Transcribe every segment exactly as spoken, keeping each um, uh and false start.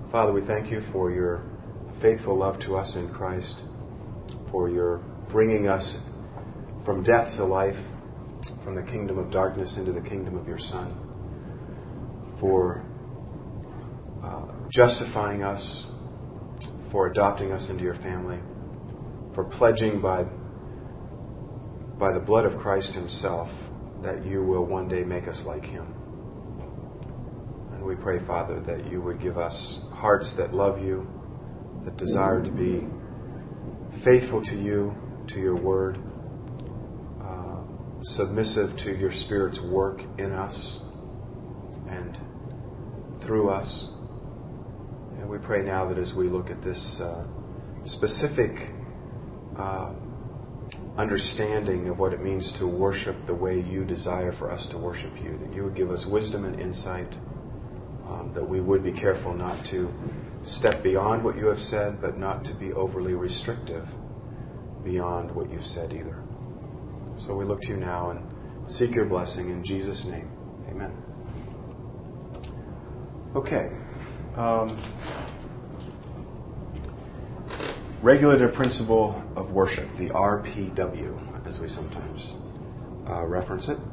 Father, we thank you for your faithful love to us in Christ, for your bringing us from death to life, from the kingdom of darkness into the kingdom of your Son, for uh, justifying us, for adopting us into your family, for pledging by, by the blood of Christ himself that you will one day make us like him. And we pray, Father, that you would give us hearts that love you, that desire to be faithful to you, to your word, uh, submissive to your Spirit's work in us and through us. And we pray now that as we look at this uh, specific uh, understanding of what it means to worship the way you desire for us to worship you, that you would give us wisdom and insight, um, that we would be careful not to step beyond what you have said, but not to be overly restrictive beyond what you've said either. So we look to you now and seek your blessing in Jesus' name. Amen. Okay. Um, regulative principle of worship, the R P W, as we sometimes uh, reference it.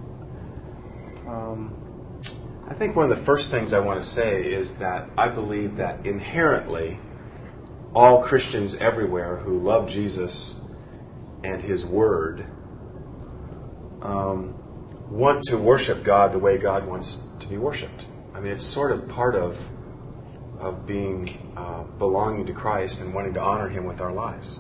Um, I think one of the first things I want to say is that I believe that inherently all Christians everywhere who love Jesus and his word um, want to worship God the way God wants to be worshipped. I mean, it's sort of part of of being uh, belonging to Christ and wanting to honor him with our lives.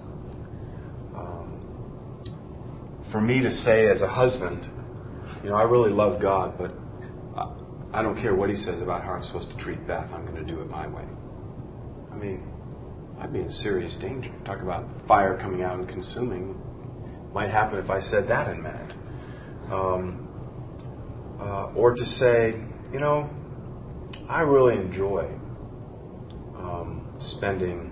Um, for me to say as a husband, you know, I really love God, but I don't care what he says about how I'm supposed to treat Beth. I'm going to do it my way. I mean, I'd be in serious danger. Talk about fire coming out and consuming. Might happen if I said that in a minute. Um, uh, or to say, you know, I really enjoy um, spending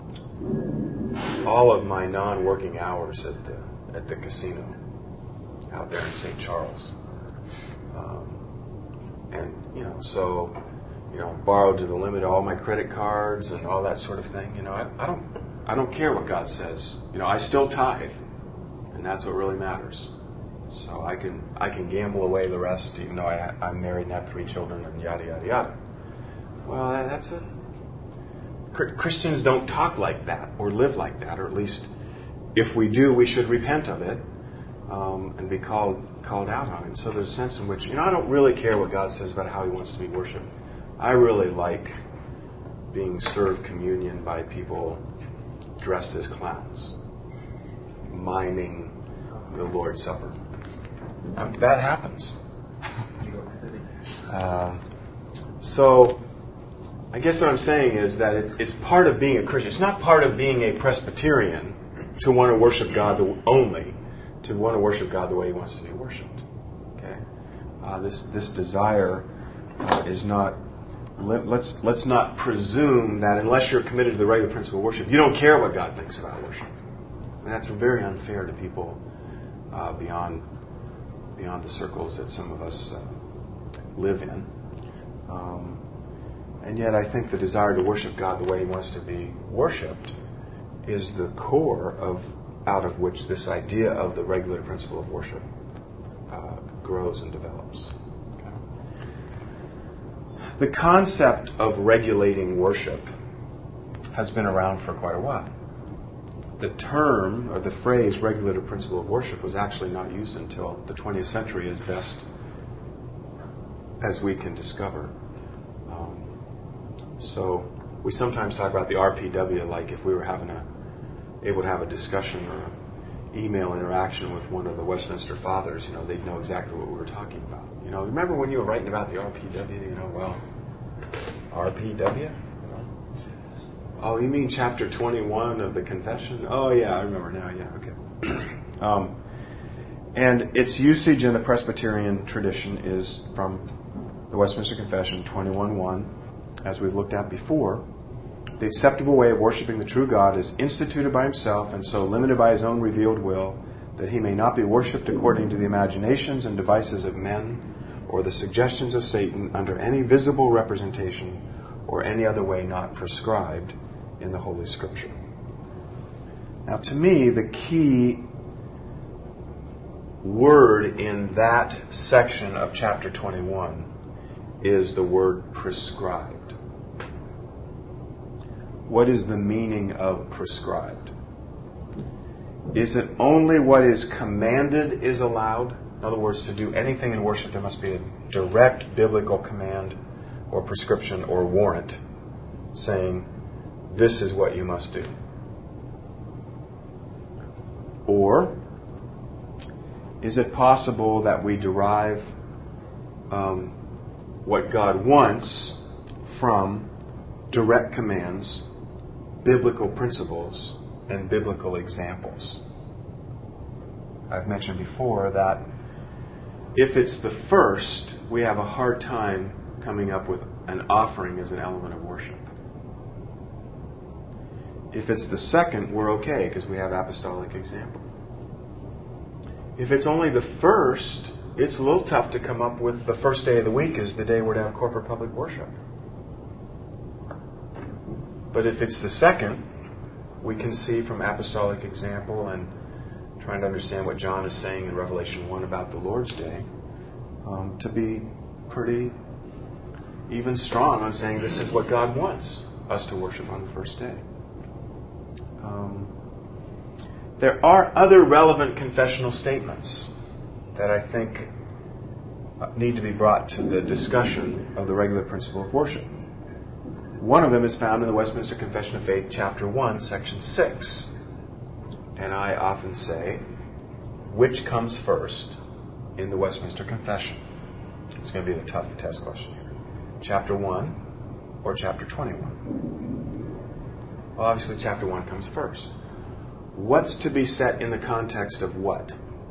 all of my non-working hours at the at the casino out there in Saint Charles. Um, and, you know, so, you know, borrowed to the limit of all my credit cards and all that sort of thing. You know, I, I don't I don't care what God says. You know, I still tithe, and that's what really matters. So I can I can gamble away the rest, even though I, I'm married and have three children and yada, yada, yada. Well, that's a... Christians don't talk like that or live like that, or at least if we do, we should repent of it um, and be called called out on it. So there's a sense in which, you know, I don't really care what God says about how he wants to be worshipped. I really like being served communion by people dressed as clowns, miming the Lord's Supper. Um, that happens. Uh, so I guess what I'm saying is that it, it's part of being a Christian. It's not part of being a Presbyterian to want to worship God the, only, to want to worship God the way he wants to be worshipped. Okay, uh, this this desire uh, is not. Let, let's let's not presume that unless you're committed to the regular principle of worship, you don't care what God thinks about worship. And that's very unfair to people uh, beyond beyond the circles that some of us uh, live in. Um, and yet, I think the desire to worship God the way he wants to be worshipped is the core of out of which this idea of the regular principle of worship uh, grows and develops. Okay. The concept of regulating worship has been around for quite a while. The term or the phrase regulative principle of worship was actually not used until the twentieth century, as best as we can discover. Um, so we sometimes talk about the R P W like if we were having a able to have a discussion or an email interaction with one of the Westminster Fathers, you know, they'd know exactly what we were talking about. You know, remember when you were writing about the R P W? You know, well, R P W? Oh, you mean chapter twenty-one of the Confession? Oh, yeah, I remember now. Yeah, okay. um, and its usage in the Presbyterian tradition is from the Westminster Confession twenty-one one, as we've looked at before. The acceptable way of worshiping the true God is instituted by himself and so limited by his own revealed will that he may not be worshipped according to the imaginations and devices of men or the suggestions of Satan under any visible representation or any other way not prescribed in the Holy Scripture. Now, to me, the key word in that section of chapter twenty-one is the word prescribed. What is the meaning of prescribed? Is it only what is commanded is allowed? In other words, to do anything in worship, there must be a direct biblical command or prescription or warrant saying, this is what you must do. Or is it possible that we derive um, what God wants from direct commands, biblical principles, and biblical examples? I've mentioned before that if it's the first, we have a hard time coming up with an offering as an element of worship. If it's the second, we're okay because we have apostolic example. If it's only the first, it's a little tough to come up with the first day of the week as the day we're to have corporate public worship. But if it's the second, we can see from apostolic example and trying to understand what John is saying in Revelation one about the Lord's Day, um, to be pretty even strong on saying this is what God wants us to worship on the first day. Um, there are other relevant confessional statements that I think need to be brought to the discussion of the regular principle of worship. One of them is found in the Westminster Confession of Faith, chapter one, section six. And I often say, which comes first in the Westminster Confession? It's going to be the tough test question here. Chapter one or chapter twenty-one? Well, obviously chapter one comes first. What's to be set in the context of what?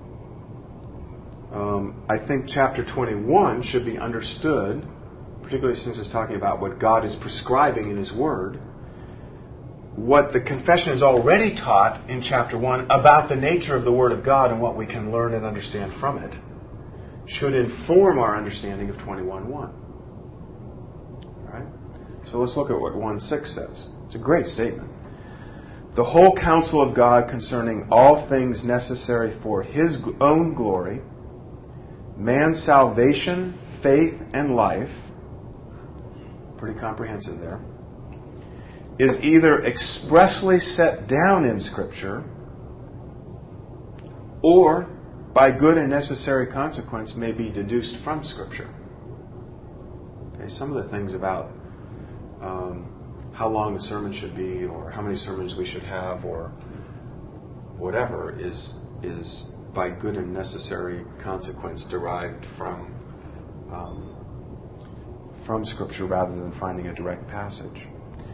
Um, I think chapter twenty-one should be understood, particularly since it's talking about what God is prescribing in His Word. What the confession has already taught in chapter one about the nature of the Word of God and what we can learn and understand from it should inform our understanding of twenty-one one. Right? So let's look at what one six says. It's a great statement. The whole counsel of God concerning all things necessary for His own glory, man's salvation, faith, and life, pretty comprehensive there, is either expressly set down in Scripture or, by good and necessary consequence, may be deduced from Scripture. Okay, some of the things about um, how long a sermon should be or how many sermons we should have or whatever is is by good and necessary consequence derived from um, from Scripture rather than finding a direct passage.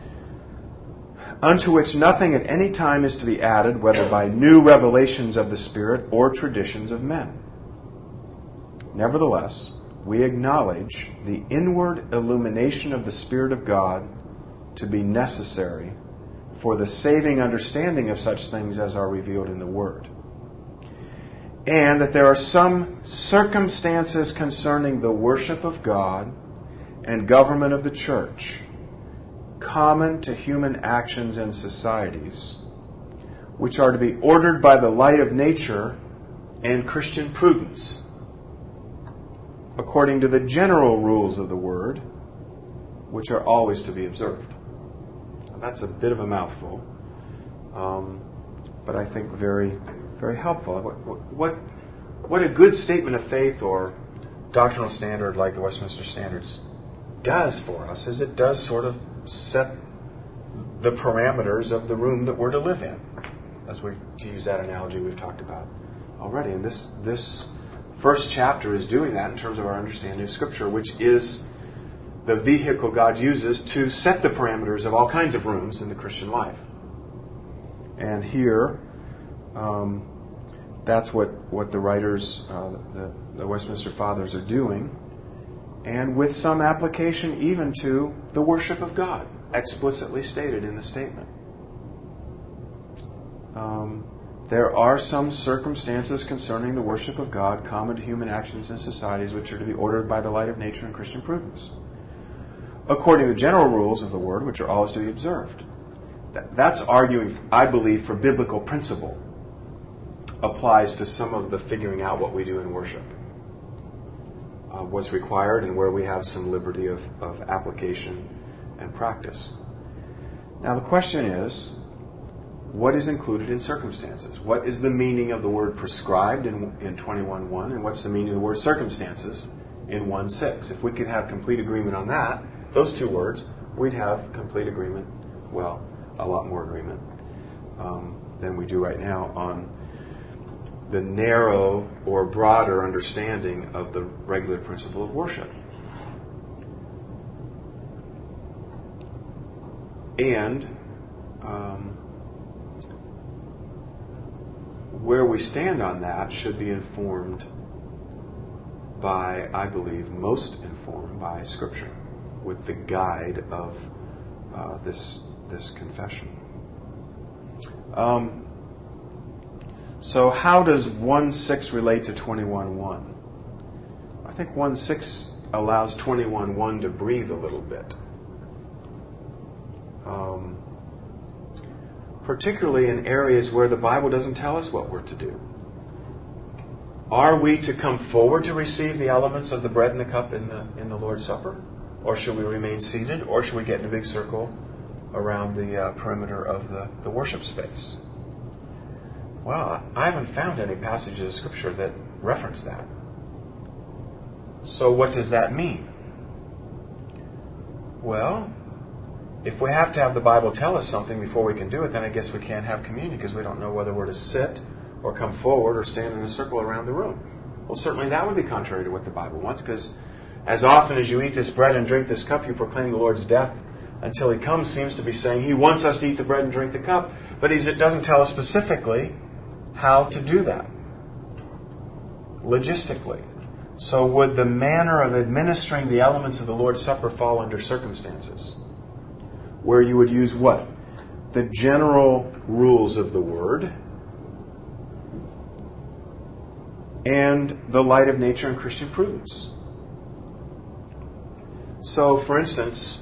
Unto which nothing at any time is to be added, whether by new revelations of the Spirit or traditions of men. Nevertheless, we acknowledge the inward illumination of the Spirit of God to be necessary for the saving understanding of such things as are revealed in the Word. And that there are some circumstances concerning the worship of God and government of the church common to human actions and societies, which are to be ordered by the light of nature and Christian prudence, according to the general rules of the Word, which are always to be observed. Now, that's a bit of a mouthful, um, but I think very, very helpful. What, what, what a good statement of faith or doctrinal standard like the Westminster Standards does for us is it does sort of set the parameters of the room that we're to live in. As we to use that analogy we've talked about already. And this this first chapter is doing that in terms of our understanding of Scripture, which is the vehicle God uses to set the parameters of all kinds of rooms in the Christian life. And here, um, that's what, what the writers, uh, the, the Westminster Fathers are doing. And with some application even to the worship of God, explicitly stated in the statement. Um, there are some circumstances concerning the worship of God common to human actions and societies which are to be ordered by the light of nature and Christian prudence, according to the general rules of the Word, which are always to be observed. That's arguing, I believe, for biblical principle. Applies to some of the figuring out what we do in worship. Uh, what's required and where we have some liberty of, of application and practice. Now the question is, what is included in circumstances? What is the meaning of the word prescribed in, in twenty-one one, and what's the meaning of the word circumstances in one six? If we could have complete agreement on that, those two words, we'd have complete agreement, well, a lot more agreement um, than we do right now on the narrow or broader understanding of the regular principle of worship. And um, where we stand on that should be informed by, I believe, most informed by Scripture, with the guide of uh, this this confession. Um, so how does one six relate to twenty-one one? I think one six allows twenty-one one to breathe a little bit. Um, particularly in areas where the Bible doesn't tell us what we're to do. Are we to come forward to receive the elements of the bread and the cup in the in the Lord's Supper? Or should we remain seated? Or should we get in a big circle around the uh, perimeter of the, the worship space? Well, I haven't found any passages of Scripture that reference that. So what does that mean? Well, if we have to have the Bible tell us something before we can do it, then I guess we can't have communion because we don't know whether we're to sit or come forward or stand in a circle around the room. Well, certainly that would be contrary to what the Bible wants, because as often as you eat this bread and drink this cup, you proclaim the Lord's death until He comes, seems to be saying He wants us to eat the bread and drink the cup, but He doesn't tell us specifically how to do that, logistically. So would the manner of administering the elements of the Lord's Supper fall under circumstances where you would use what? The general rules of the Word and the light of nature and Christian prudence. So, for instance,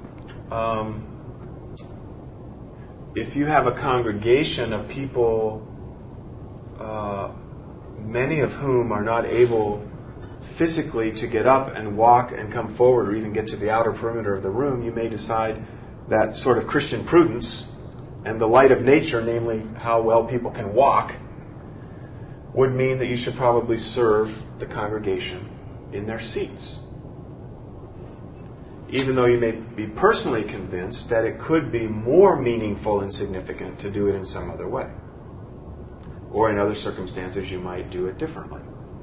um, if you have a congregation of people, uh, many of whom are not able physically to get up and walk and come forward or even get to the outer perimeter of the room, you may decide that sort of Christian prudence and the light of nature, namely how well people can walk, would mean that you should probably serve the congregation in their seats. Even though you may be personally convinced that it could be more meaningful and significant to do it in some other way. Or in other circumstances you might do it differently.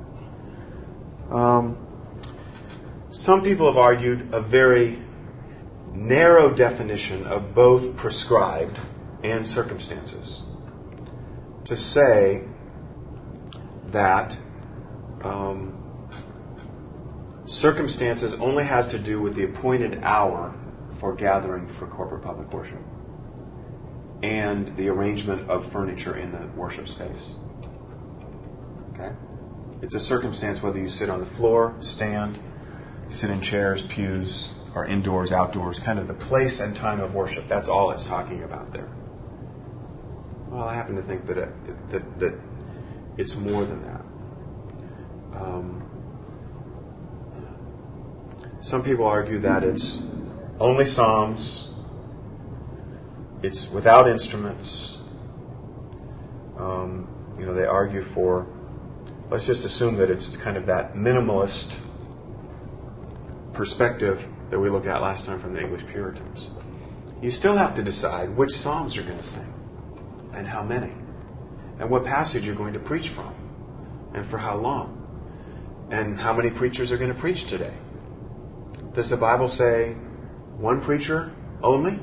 Um, some people have argued a very narrow definition of both prescribed and circumstances. To say that um, circumstances only has to do with the appointed hour for gathering for corporate public worship and the arrangement of furniture in the worship space. Okay? It's a circumstance whether you sit on the floor, stand, sit in chairs, pews, or indoors, outdoors, kind of the place and time of worship. That's all it's talking about there. Well, I happen to think that it, that, that it's more than that. Um, some people argue that it's only psalms, it's without instruments. Um, you know, they argue for, let's just assume that it's kind of that minimalist perspective that we looked at last time from the English Puritans. You still have to decide which psalms you're going to sing and how many, and what passage you're going to preach from, and for how long, and how many preachers are going to preach today. Does the Bible say one preacher only?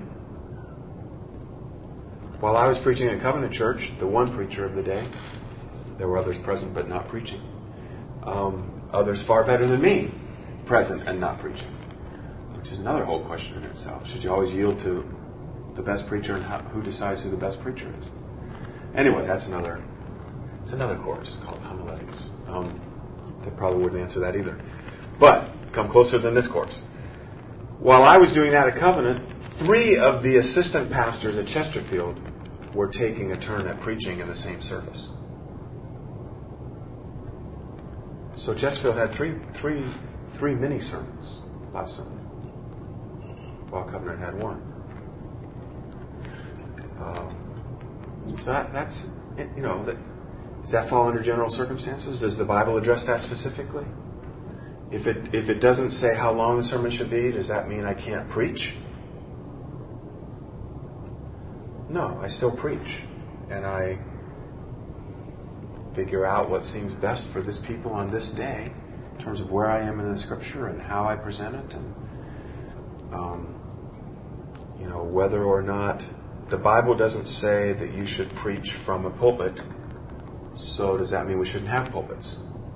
While I was preaching at Covenant Church, the one preacher of the day, there were others present but not preaching. Um, others far better than me, present and not preaching. Which is another whole question in itself. Should you always yield to the best preacher, and how, who decides who the best preacher is? Anyway, that's another it's another course called homiletics. Um, that probably wouldn't answer that either. But come closer than this course. while I was doing that at Covenant, three of the assistant pastors at Chesterfield were taking a turn at preaching in the same service. So Chesterfield had three, three, three mini sermons last Sunday, while Covenant had one. Um, so that, that's, you know, that, does that fall under general circumstances? Does the Bible address that specifically? If it if it doesn't say how long the sermon should be, does that mean I can't preach? No, I still preach. And I figure out what seems best for this people on this day in terms of where I am in the Scripture and how I present it, and um, you know, whether or not the Bible doesn't say that you should preach from a pulpit. So does that mean we shouldn't have pulpits?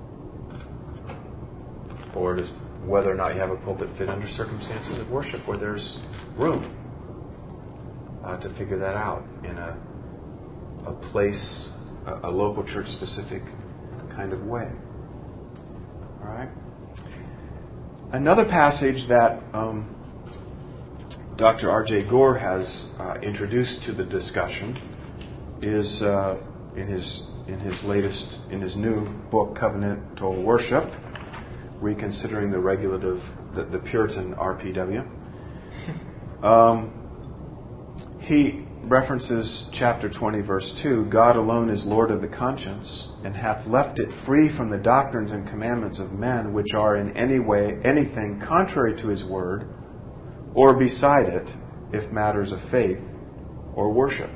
Or does whether or not you have a pulpit fit under circumstances of worship where there's room uh, to figure that out in a a place, a, a local church specific kind of way? All right. Another passage that um, Doctor R J Gore has uh, introduced to the discussion is uh, in his in his latest in his new book, Covenantal Worship, Reconsidering the Regulative, the, the Puritan R P W. Um, he references chapter twenty, verse two, God alone is Lord of the conscience, and hath left it free from the doctrines and commandments of men, which are in any way anything contrary to his word, or beside it, if matters of faith or worship.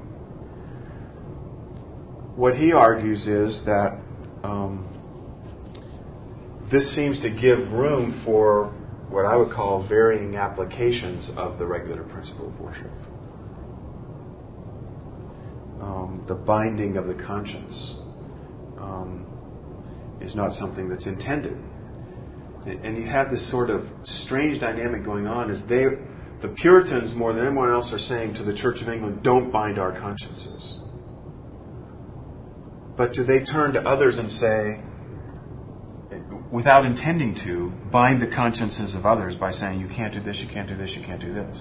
What he argues is that um, this seems to give room for what I would call varying applications of the regulative principle of worship. Um, the binding of the conscience um, is not something that's intended. And you have this sort of strange dynamic going on as they, the Puritans more than anyone else, are saying to the Church of England, don't bind our consciences. But do they turn to others and say, without intending to, bind the consciences of others by saying, you can't do this, you can't do this, you can't do this?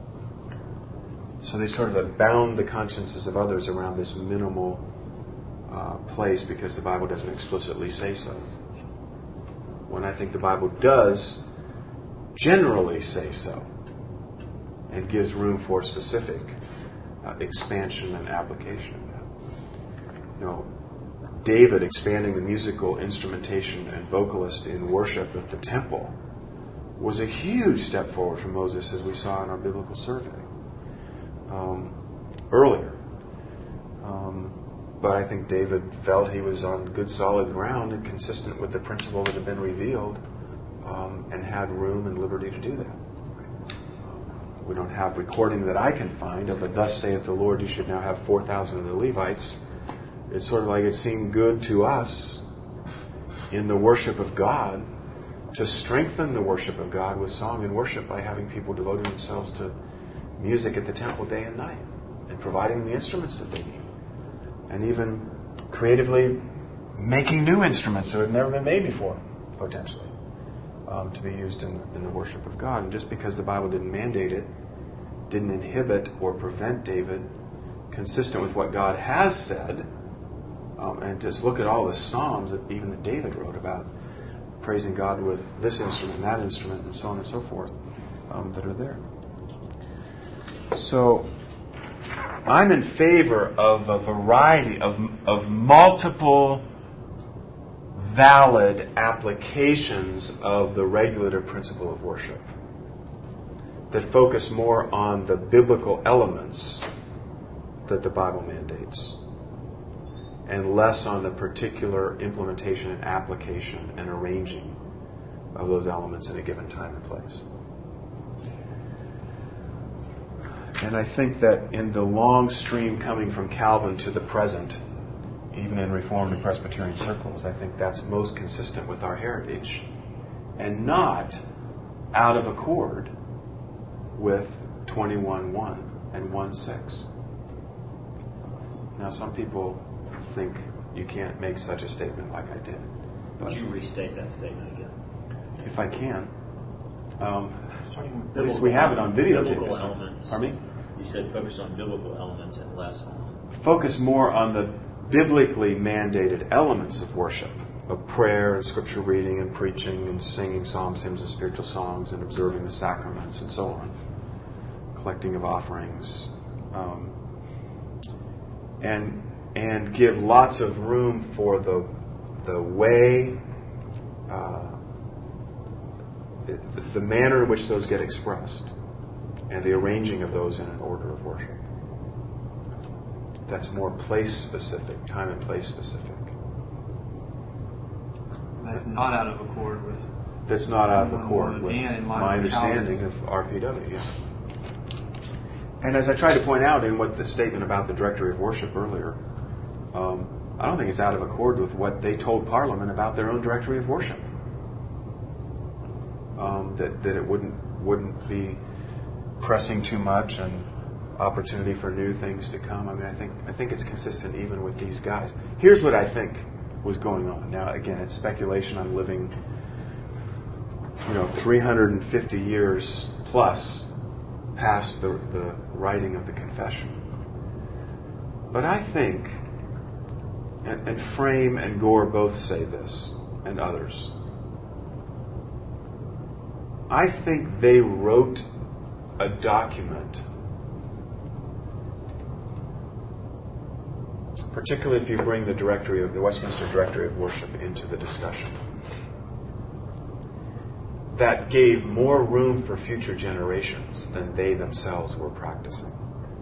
So they sort of bound the consciences of others around this minimal uh, place because the Bible doesn't explicitly say so. When I think the Bible does generally say so and gives room for specific uh, expansion and application of that. You know, David expanding the musical instrumentation and vocalist in worship at the temple was a huge step forward from Moses, as we saw in our biblical survey um, earlier. Um, but I think David felt he was on good solid ground and consistent with the principle that had been revealed, um, and had room and liberty to do that. Um, we don't have recording that I can find of a thus saith the Lord, you should now have four thousand of the Levites. It's sort of like it seemed good to us in the worship of God to strengthen the worship of God with song and worship by having people devoting themselves to music at the temple day and night and providing the instruments that they need. And even creatively making new instruments that have never been made before, potentially, um, to be used in, in the worship of God. And just because the Bible didn't mandate it, didn't inhibit or prevent David, consistent with what God has said, um, and just look at all the psalms that even that David wrote about praising God with this instrument and that instrument and so on and so forth, um, that are there. So I'm in favor of a variety of, of multiple valid applications of the regulative principle of worship that focus more on the biblical elements that the Bible mandates and less on the particular implementation and application and arranging of those elements in a given time and place. And I think that in the long stream coming from Calvin to the present, even in Reformed and Presbyterian circles, I think that's most consistent with our heritage and not out of accord with twenty-one one and one six. Now, some people think you can't make such a statement like I did. Would you restate that statement again? If I can. Um, At least we have it on videotape. Biblical elements. Pardon me? You said focus on biblical elements and less on... Focus more on the biblically mandated elements of worship, of prayer and scripture reading and preaching and singing psalms, hymns, and spiritual songs and observing the sacraments and so on, collecting of offerings, um, and and give lots of room for the the way, uh, the, the manner in which those get expressed, and the arranging of those in an order of worship. That's more place-specific, time and place-specific. That's not out of accord with... That's not out of accord with my my understanding of R P W, yeah. And as I tried to point out in what the statement about the Directory of Worship earlier, um, I don't think it's out of accord with what they told Parliament about their own Directory of Worship. Um, that, that it wouldn't wouldn't be pressing too much and opportunity for new things to come. I mean, I think I think it's consistent even with these guys. Here's what I think was going on. Now, again, it's speculation. I'm living, you know, three hundred fifty years plus past the, the writing of the confession. But I think, and, and Frame and Gore both say this, and others, I think they wrote a document, particularly if you bring the directory of the Westminster Directory of Worship into the discussion, that gave more room for future generations than they themselves were practicing.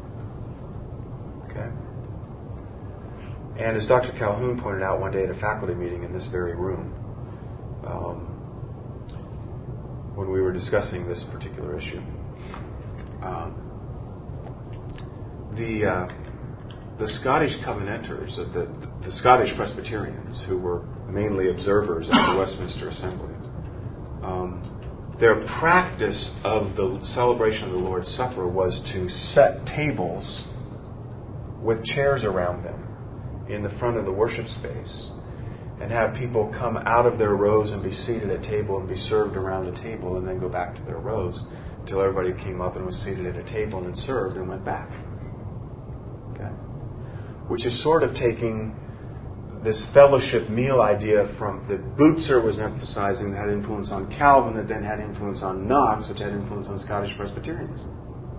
Okay? And as Doctor Calhoun pointed out one day at a faculty meeting in this very room, um, when we were discussing this particular issue, um, the uh, the Scottish Covenanters, uh, the, the Scottish Presbyterians, who were mainly observers at the Westminster Assembly, um, their practice of the celebration of the Lord's Supper was to set tables with chairs around them in the front of the worship space and have people come out of their rows and be seated at table and be served around a table and then go back to their rows until everybody came up and was seated at a table and served and went back. Okay? Which is sort of taking this fellowship meal idea from that Bootser was emphasizing, that had influence on Calvin, that then had influence on Knox, which had influence on Scottish Presbyterianism.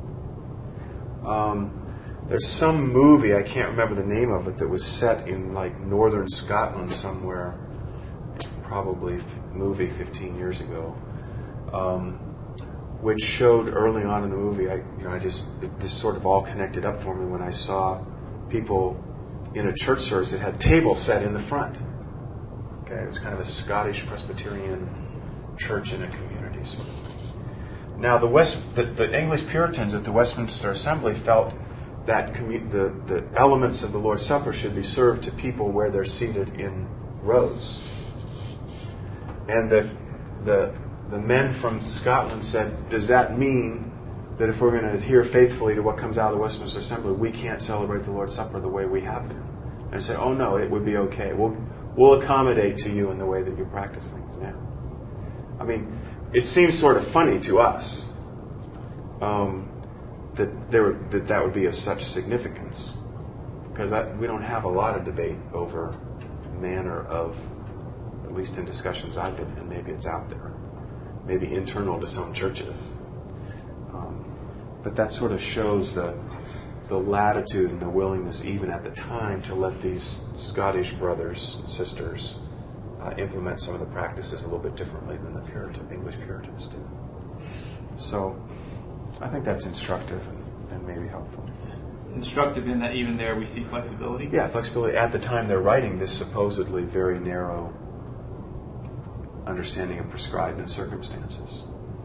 Um, there's some movie, I can't remember the name of it, that was set in like northern Scotland somewhere, probably a movie fifteen years ago, um, which showed early on in the movie, I, you know, I just, it just sort of all connected up for me when I saw people in a church service that had tables set in the front. Okay, it was kind of a Scottish Presbyterian church in a community sort of thing. Now, the West, the, the English Puritans at the Westminster Assembly felt that commu- the, the elements of the Lord's Supper should be served to people where they're seated in rows. And the the the men from Scotland said, does that mean that if we're going to adhere faithfully to what comes out of the Westminster Assembly, we can't celebrate the Lord's Supper the way we have been? And I said, oh no, it would be okay. We'll we'll accommodate to you in the way that you practice things now. I mean, it seems sort of funny to us um, that there that that would be of such significance, because I, we don't have a lot of debate over manner of, at least in discussions I've been in, maybe it's out there, maybe internal to some churches. But that sort of shows the the latitude and the willingness, even at the time, to let these Scottish brothers and sisters uh, implement some of the practices a little bit differently than the Puritan, English Puritans did. So I think that's instructive and, and maybe helpful. Instructive in that even there we see flexibility? Yeah, flexibility. At the time they're writing this supposedly very narrow understanding of prescribed in circumstances.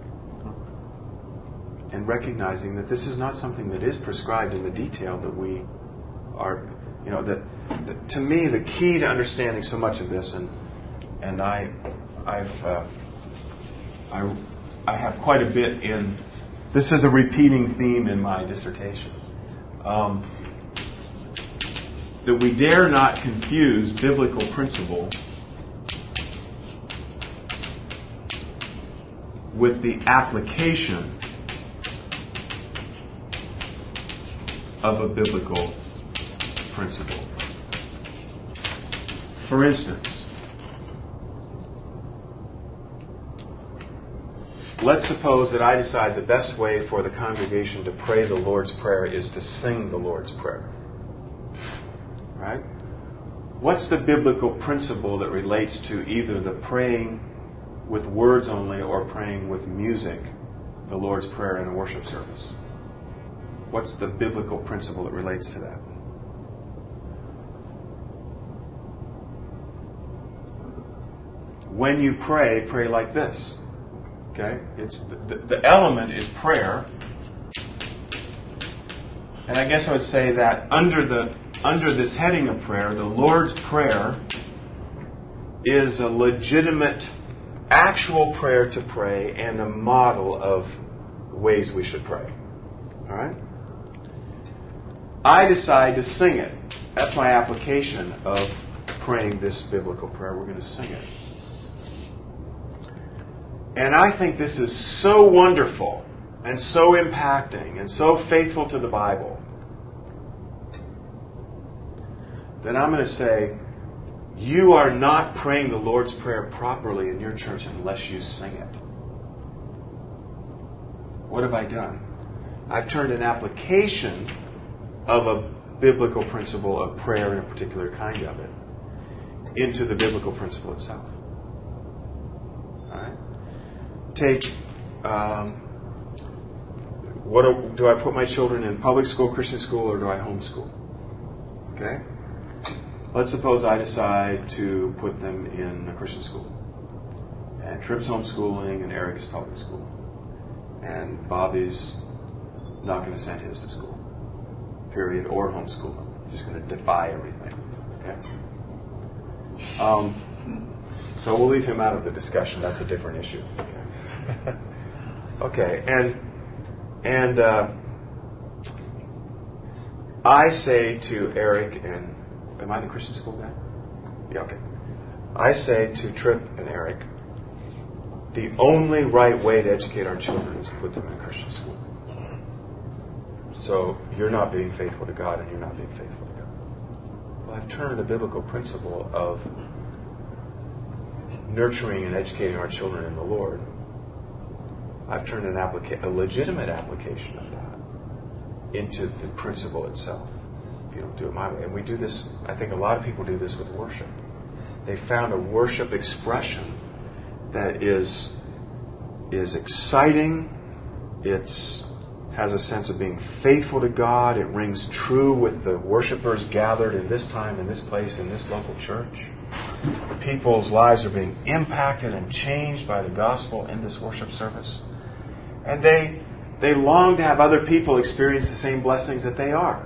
And recognizing that this is not something that is prescribed in the detail that we are, you know, that, that to me the key to understanding so much of this, and and I, I've, uh, I, I have quite a bit in. This is a repeating theme in my dissertation. Um, that we dare not confuse biblical principle with the application of a biblical principle. For instance, let's suppose that I decide the best way for the congregation to pray the Lord's Prayer is to sing the Lord's Prayer. Right? What's the biblical principle that relates to either the praying with words only or praying with music, the Lord's Prayer in a worship service? What's the biblical principle that relates to that? When you pray, pray like this. Okay? It's the, the element is prayer. And I guess I would say that under the under this heading of prayer, the Lord's Prayer is a legitimate, actual prayer to pray and a model of ways we should pray. All right? I decide to sing it. That's my application of praying this biblical prayer. We're going to sing it. And I think this is so wonderful and so impacting and so faithful to the Bible that I'm going to say, you are not praying the Lord's Prayer properly in your church unless you sing it. What have I done? I've turned an application of a biblical principle of prayer and a particular kind of it into the biblical principle itself. All right? Take, um, what do, do I put my children in public school, Christian school, or do I homeschool? Okay? Let's suppose I decide to put them in a Christian school. And Tripp's homeschooling and Eric is public school. And Bobby's not going to send his to school. Period. Or homeschool them. Just going to defy everything. Okay? Um, so we'll leave him out of the discussion. That's a different issue. Okay. Okay, and and uh, I say to Eric and am I the Christian school guy? Yeah, okay. I say to Tripp and Eric, the only right way to educate our children is to put them in a Christian school. So you're not being faithful to God, and you're not being faithful to God. Well, I've turned a biblical principle of nurturing and educating our children in the Lord. I've turned an applica- a legitimate application of that into the principle itself. If you don't do it my way. And we do this, I think a lot of people do this with worship. They found a worship expression that is is exciting. It's has a sense of being faithful to God. It rings true with the worshipers gathered in this time, in this place, in this local church. People's lives are being impacted and changed by the gospel in this worship service. And they they long to have other people experience the same blessings that they are.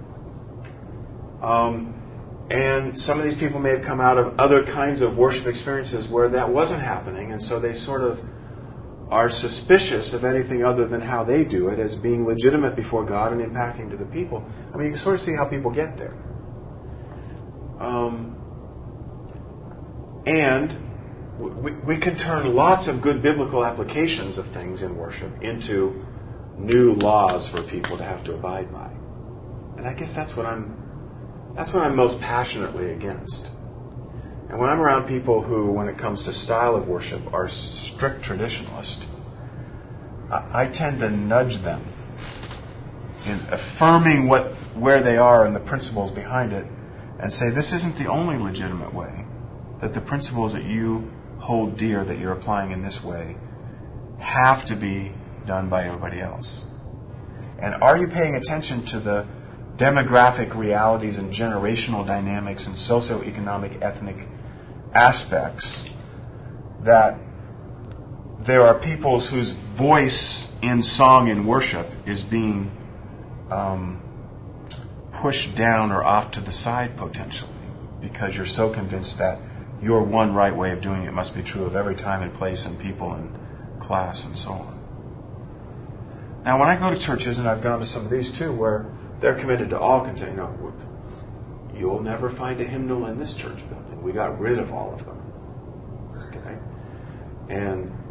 Um, and some of these people may have come out of other kinds of worship experiences where that wasn't happening, and so they sort of are suspicious of anything other than how they do it as being legitimate before God and impacting to the people. I mean, you can sort of see how people get there. Um, and we, we can turn lots of good biblical applications of things in worship into new laws for people to have to abide by. And I guess that's what I'm that's what I'm most passionately against. And when I'm around people who, when it comes to style of worship, are strict traditionalists, I, I tend to nudge them in affirming what where they are and the principles behind it, and say this isn't the only legitimate way. That the principles that you hold dear, that you're applying in this way, have to be done by everybody else. And are you paying attention to the demographic realities and generational dynamics and socioeconomic, ethnic aspects that there are peoples whose voice in song and worship is being um, pushed down or off to the side potentially because you're so convinced that your one right way of doing it must be true of every time and place and people and class and so on. Now, when I go to churches, and I've gone to some of these too, where they're committed to all contain, no, you'll never find a hymnal in this church building. We got rid of all of them. Okay? And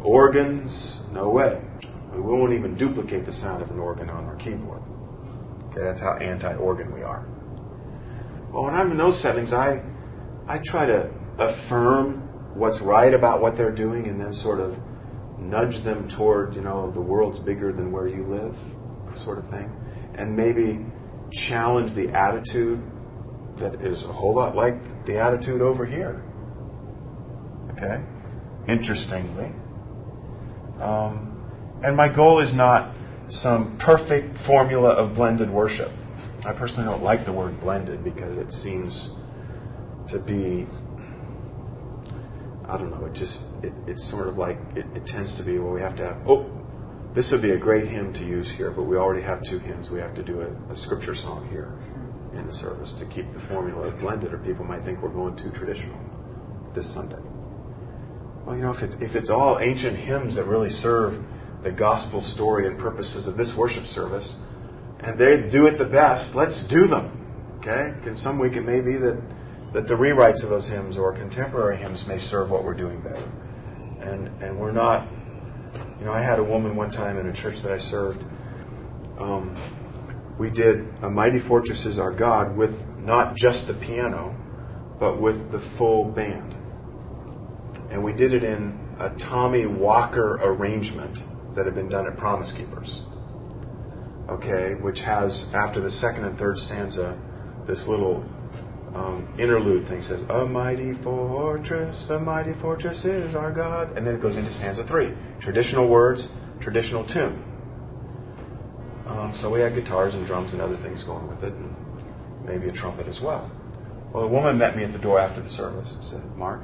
organs, no way. We won't even duplicate the sound of an organ on our keyboard. Okay, that's how anti-organ we are. Well, when I'm in those settings, I I try to affirm what's right about what they're doing and then sort of nudge them toward, you know, the world's bigger than where you live, sort of thing. And maybe challenge the attitude that is a whole lot like the attitude over here. Okay? Interestingly. Um, and my goal is not some perfect formula of blended worship. I personally don't like the word blended because it seems to be, I don't know, it just, it, it's sort of like, it, it tends to be, well, we have to have, oh, this would be a great hymn to use here, but we already have two hymns. We have to do a, a scripture song here in the service to keep the formula blended, or people might think we're going too traditional this Sunday. Well, you know, if, it, if it's all ancient hymns that really serve the gospel story and purposes of this worship service, and they do it the best, let's do them. Okay? Because some week it may be that, that the rewrites of those hymns or contemporary hymns may serve what we're doing better. And and we're not, you know, I had a woman one time in a church that I served. Um, we did A Mighty Fortress Is Our God with not just the piano, but with the full band. And we did it in a Tommy Walker arrangement that had been done at Promise Keepers. Okay, which has, after the second and third stanza, this little um, interlude thing says, a mighty fortress, a mighty fortress is our God. And then it goes into stanza three. Traditional words, traditional tune. Um, so we had guitars and drums and other things going with it, and maybe a trumpet as well. Well, a woman met me at the door after the service and said, Mark,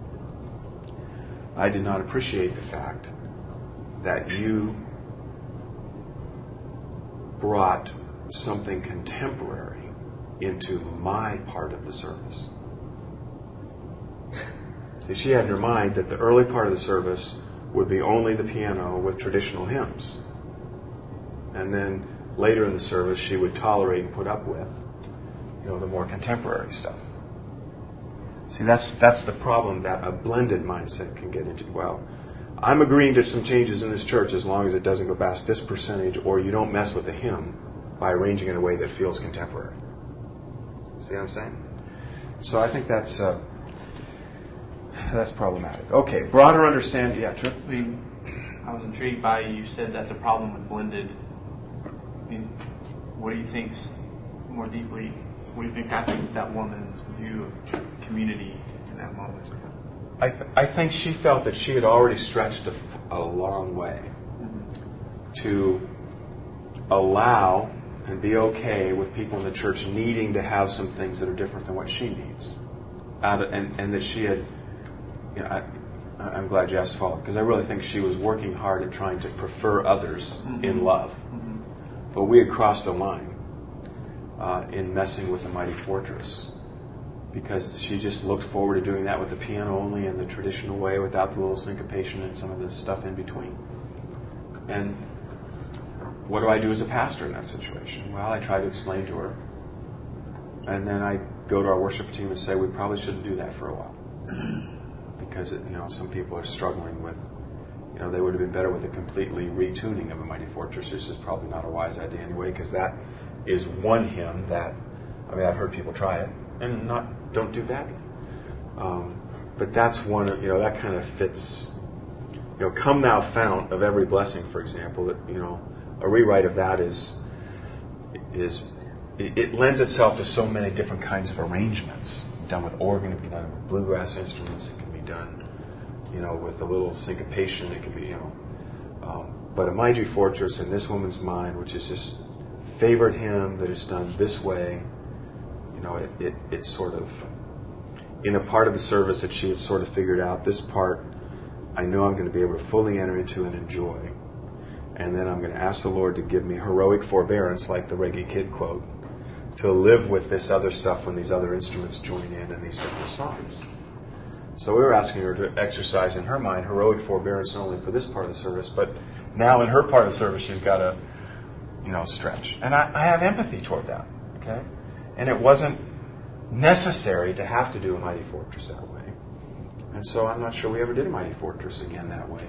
I did not appreciate the fact that you brought something contemporary into my part of the service. See, she had in her mind that the early part of the service would be only the piano with traditional hymns. And then later in the service, she would tolerate and put up with, you know, the more contemporary stuff. See, that's that's the problem that a blended mindset can get into. Well, I'm agreeing to some changes in this church as long as it doesn't go past this percentage, or you don't mess with the hymn by arranging it in a way that feels contemporary. See what I'm saying? So I think that's uh, that's problematic. Okay, broader understanding. Yeah, Trip? I mean, I was intrigued by you said that's a problem with blended. I mean, what do you think's more deeply? What do you think's happening with that woman's view of community in that moment? I, th- I think she felt that she had already stretched a, a long way mm-hmm. to allow and be okay with people in the church needing to have some things that are different than what she needs. Out of, and, and that she had, you know, I, I'm glad you asked to follow, because I really think she was working hard at trying to prefer others mm-hmm. in love. Mm-hmm. But we had crossed a line uh, in messing with the Mighty Fortress, because she just looked forward to doing that with the piano only in the traditional way without the little syncopation and some of the stuff in between. And what do I do as a pastor in that situation? Well, I try to explain to her. And then I go to our worship team and say, we probably shouldn't do that for a while. Because, it, you know, some people are struggling with, you know, they would have been better with a completely retuning of A Mighty Fortress. This is probably not a wise idea anyway, because that is one hymn that, I mean, I've heard people try it and not don't do badly. Um, but that's one, you know, that kind of fits, you know, Come Thou Fount of Every Blessing, for example, that, you know, a rewrite of that is, is it, it lends itself to so many different kinds of arrangements. Done with organ, it can be done with bluegrass instruments, it can be done, you know, with a little syncopation, it can be, you know. Um, but A Mighty Fortress in this woman's mind, which is just favorite hymn that is done this way, you know, it, it it's sort of, in a part of the service that she had sort of figured out, this part I know I'm going to be able to fully enter into and enjoy. And then I'm going to ask the Lord to give me heroic forbearance, like the Reggae Kid quote, to live with this other stuff when these other instruments join in and these different songs. So we were asking her to exercise in her mind heroic forbearance not only for this part of the service, but now in her part of the service she's got to, you know, stretch. And I, I have empathy toward that, okay? And it wasn't necessary to have to do A Mighty Fortress that way. And so I'm not sure we ever did A Mighty Fortress again that way in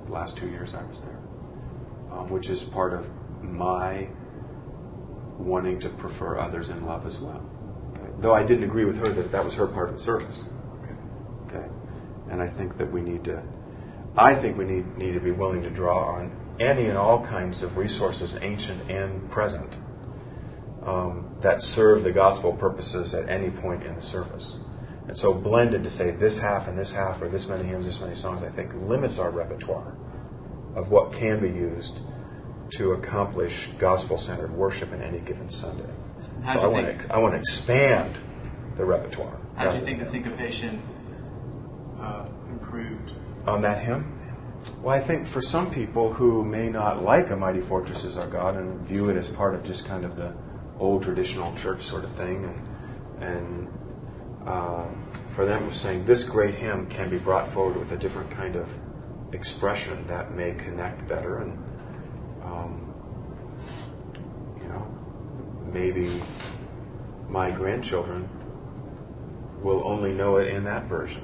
the last two years I was there, um, which is part of my wanting to prefer others in love as well. Okay? Though I didn't agree with her that that was her part of the service. Okay. Okay. And I think that we need to, I think we need, need to be willing to draw on any and all kinds of resources, ancient and present, um, that serve the gospel purposes at any point in the service. And so blended to say this half and this half, or this many hymns, this many songs, I think limits our repertoire of what can be used to accomplish gospel-centered worship in any given Sunday. How so do I you want think, to I want to expand the repertoire. How do you think the syncopation uh, improved? On that hymn? Well, I think for some people who may not like A Mighty Fortress Is Our God and view it as part of just kind of the old traditional church sort of thing, and, and uh, for them it was saying this great hymn can be brought forward with a different kind of expression that may connect better, and um, you know, maybe my grandchildren will only know it in that version.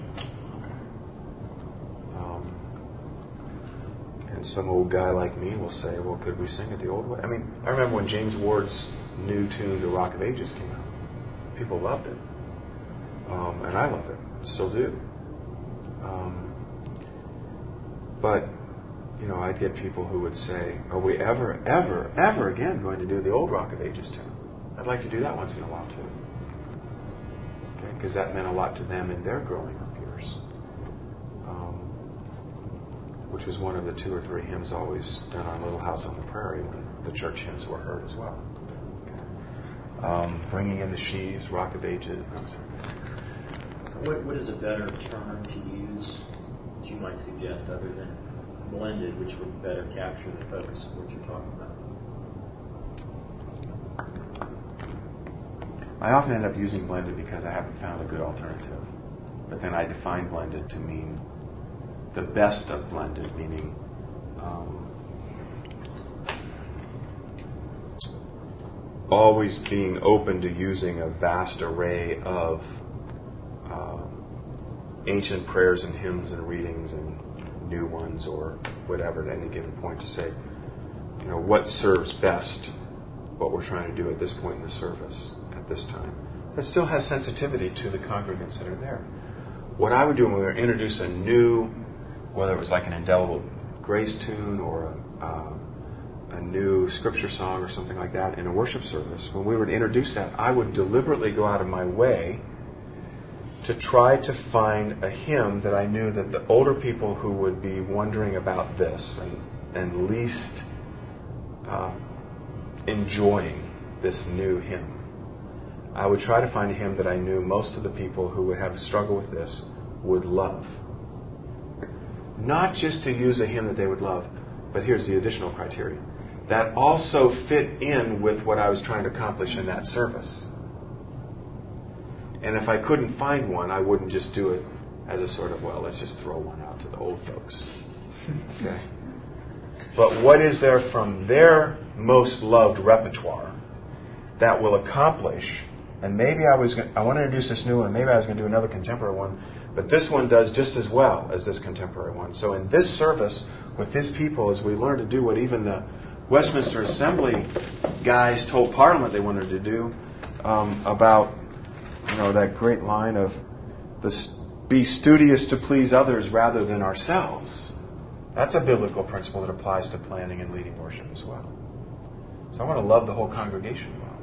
Um, and some old guy like me will say, well, could we sing it the old way? I mean, I remember when James Ward's new tune, The Rock of Ages, came out. People loved it. Um, and I love it. Still do. Um, but, you know, I'd get people who would say, are we ever, ever, ever again going to do the old Rock of Ages tune? I'd like to do that once in a while, too. Okay? Because that meant a lot to them in their growing up years. Um, which was one of the two or three hymns always done on Little House on the Prairie when the church hymns were heard as well. Okay. Um, bringing in the sheaves, Rock of Ages. What, what is a better term to use that you might suggest other than blended, which would better capture the focus of what you're talking about? I often end up using blended because I haven't found a good alternative. But then I define blended to mean the best of blended, meaning um, always being open to using a vast array of uh, ancient prayers and hymns and readings and new ones or whatever at any given point to say, you know, what serves best what we're trying to do at this point in the service at this time. That still has sensitivity to the congregants that are there. What I would do when we would introduce a new, whether it was like an indelible grace tune or a, uh, a new scripture song or something like that in a worship service, when we would introduce that, I would deliberately go out of my way to try to find a hymn that I knew that the older people who would be wondering about this and, and least uh, enjoying this new hymn, I would try to find a hymn that I knew most of the people who would have a struggle with this would love. Not just to use a hymn that they would love, but here's the additional criteria. That also fit in with what I was trying to accomplish in that service. And if I couldn't find one, I wouldn't just do it as a sort of, well, let's just throw one out to the old folks. Okay? But what is there from their most loved repertoire that will accomplish? And maybe I was going, I want to introduce this new one. Maybe I was going to do another contemporary one. But this one does just as well as this contemporary one. So in this service, with these people, as we learn to do what even the Westminster Assembly guys told Parliament they wanted to do um, about, you know, that great line of the, be studious to please others rather than ourselves. That's a biblical principle that applies to planning and leading worship as well. So I want to love the whole congregation well.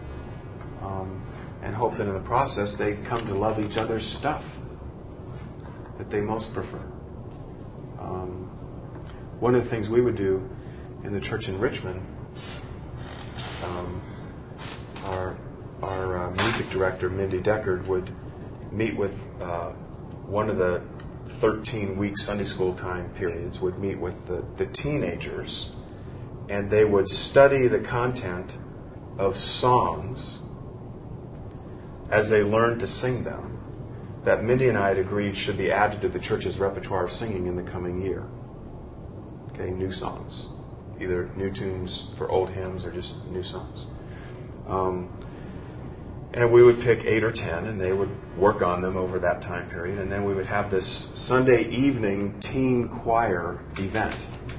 Um, and hope that in the process they come to love each other's stuff that they most prefer. Um, one of the things we would do in the church in Richmond, um, our, our uh, music director, Mindy Deckard, would meet with uh, one of the thirteen-week Sunday school time periods, would meet with the, the teenagers, and they would study the content of songs as they learned to sing them, that Mindy and I had agreed should be added to the church's repertoire of singing in the coming year. Okay, new songs. Either new tunes for old hymns or just new songs. Um, And we would pick eight or ten, and they would work on them over that time period. And then we would have this Sunday evening teen choir event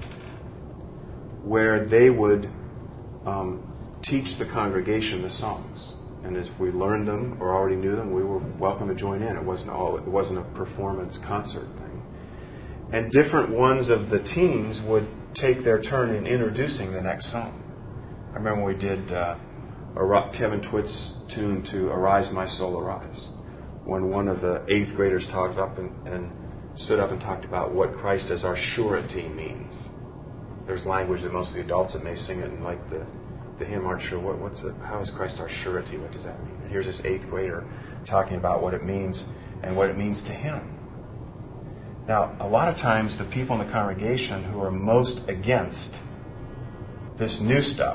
where they would um, teach the congregation the songs. And if we learned them or already knew them, we were welcome to join in. It wasn't all. It wasn't a performance concert thing. And different ones of the teens would take their turn in introducing the next song. I remember we did uh, a Kevin Twitt's tune to "Arise, My Soul, Arise," when one of the eighth graders talked up and, and stood up and talked about what Christ as our surety means. There's language that most of the adults that may sing it and like the, the hymn aren't sure what, what's it, how is Christ our surety? What does that mean? And here's this eighth grader talking about what it means and what it means to him. Now, a lot of times the people in the congregation who are most against this new stuff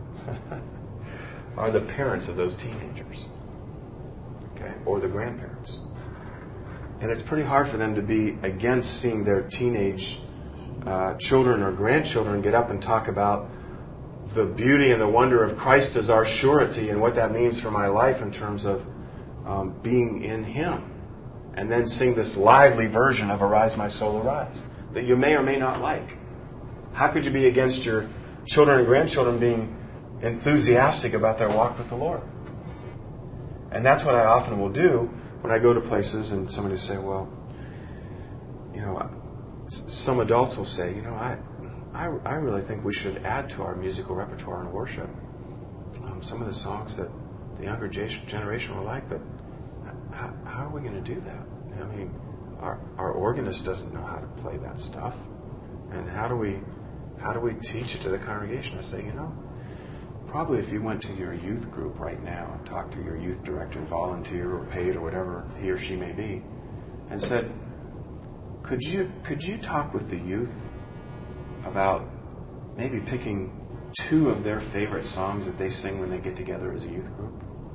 are the parents of those teenagers, okay, or the grandparents. And it's pretty hard for them to be against seeing their teenage uh, children or grandchildren get up and talk about the beauty and the wonder of Christ as our surety and what that means for my life in terms of um, being in Him. And then sing this lively version of "Arise, My Soul, Arise" that you may or may not like. How could you be against your children and grandchildren being enthusiastic about their walk with the Lord? And that's what I often will do when I go to places and somebody say, well, you know, some adults will say, you know, I I, I really think we should add to our musical repertoire in worship um, some of the songs that the younger generation will like, but how, how are we going to do that? I mean, our, our organist doesn't know how to play that stuff. And how do we how do we teach it to the congregation? I say, you know, probably if you went to your youth group right now and talked to your youth director, volunteer or paid or whatever he or she may be, and said, could you could you talk with the youth about maybe picking two of their favorite songs that they sing when they get together as a youth group,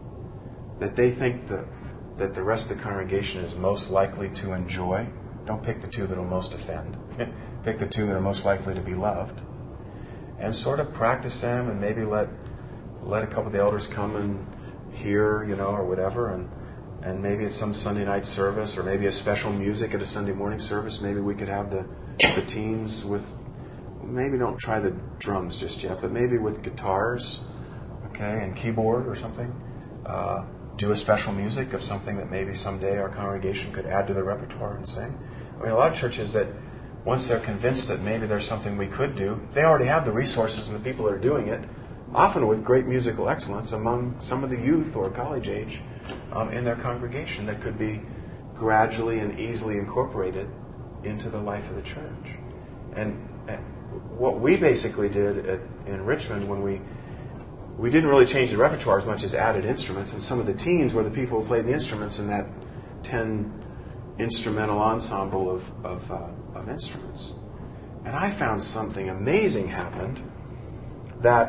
that they think that that the rest of the congregation is most likely to enjoy? Don't pick the two that will most offend. Pick the two that are most likely to be loved. And sort of practice them, and maybe let let a couple of the elders come and hear, you know, or whatever. And, and maybe at some Sunday night service, or maybe a special music at a Sunday morning service, maybe we could have the, the teens with, maybe don't try the drums just yet, but maybe with guitars, okay, and keyboard or something. Uh, do a special music of something that maybe someday our congregation could add to their repertoire and sing. I mean, a lot of churches that once they're convinced that maybe there's something we could do, they already have the resources and the people that are doing it, often with great musical excellence among some of the youth or college age um, in their congregation that could be gradually and easily incorporated into the life of the church. And, and what we basically did at, in Richmond when we We didn't really change the repertoire as much as added instruments, and some of the teens were the people who played the instruments in that ten-instrumental ensemble of, of, uh, of instruments. And I found something amazing happened, that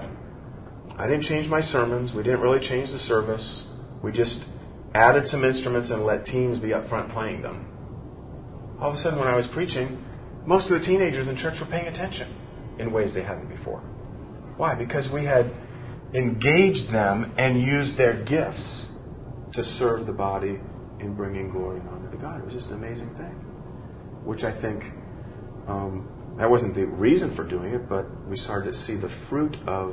I didn't change my sermons, we didn't really change the service, we just added some instruments and let teens be up front playing them. All of a sudden when I was preaching, most of the teenagers in church were paying attention in ways they hadn't before. Why? Because we had engaged them and used their gifts to serve the body in bringing glory and honor to God. It was just an amazing thing, which I think um, that wasn't the reason for doing it, but we started to see the fruit of,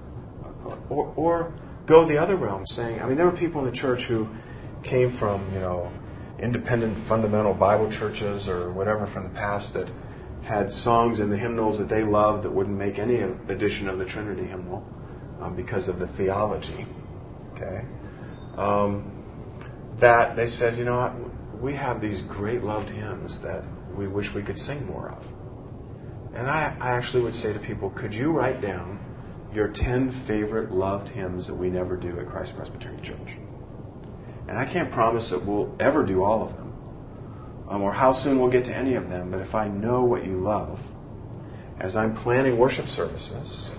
or, or go the other realm, saying, I mean, there were people in the church who came from, you know, independent fundamental Bible churches or whatever from the past that had songs in the hymnals that they loved that wouldn't make any edition of the Trinity hymnal. Um, because of the theology, okay, um, that they said, you know, we have these great loved hymns that we wish we could sing more of. And I, I actually would say to people, could you write down your ten favorite loved hymns that we never do at Christ Presbyterian Church? And I can't promise that we'll ever do all of them, um, or how soon we'll get to any of them, but if I know what you love, as I'm planning worship services,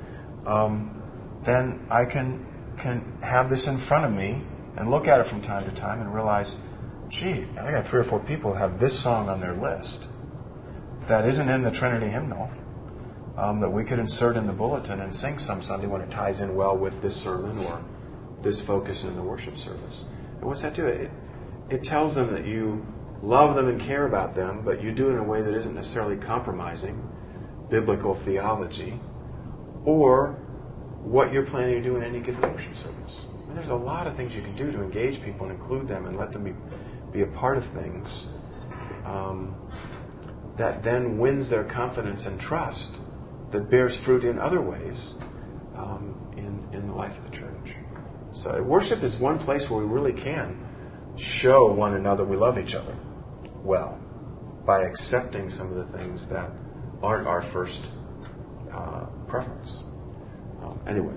um, then I can can have this in front of me and look at it from time to time and realize, gee, I got three or four people who have this song on their list that isn't in the Trinity hymnal, um, that we could insert in the bulletin and sing some Sunday when it ties in well with this sermon or this focus in the worship service. And what's that do? It, it tells them that you love them and care about them, but you do it in a way that isn't necessarily compromising biblical theology or what you're planning to do in any given worship service. I mean, there's a lot of things you can do to engage people and include them and let them be, be a part of things um, that then wins their confidence and trust that bears fruit in other ways um, in, in the life of the church. So worship is one place where we really can show one another we love each other well by accepting some of the things that aren't our first uh, preference. Um, anyway,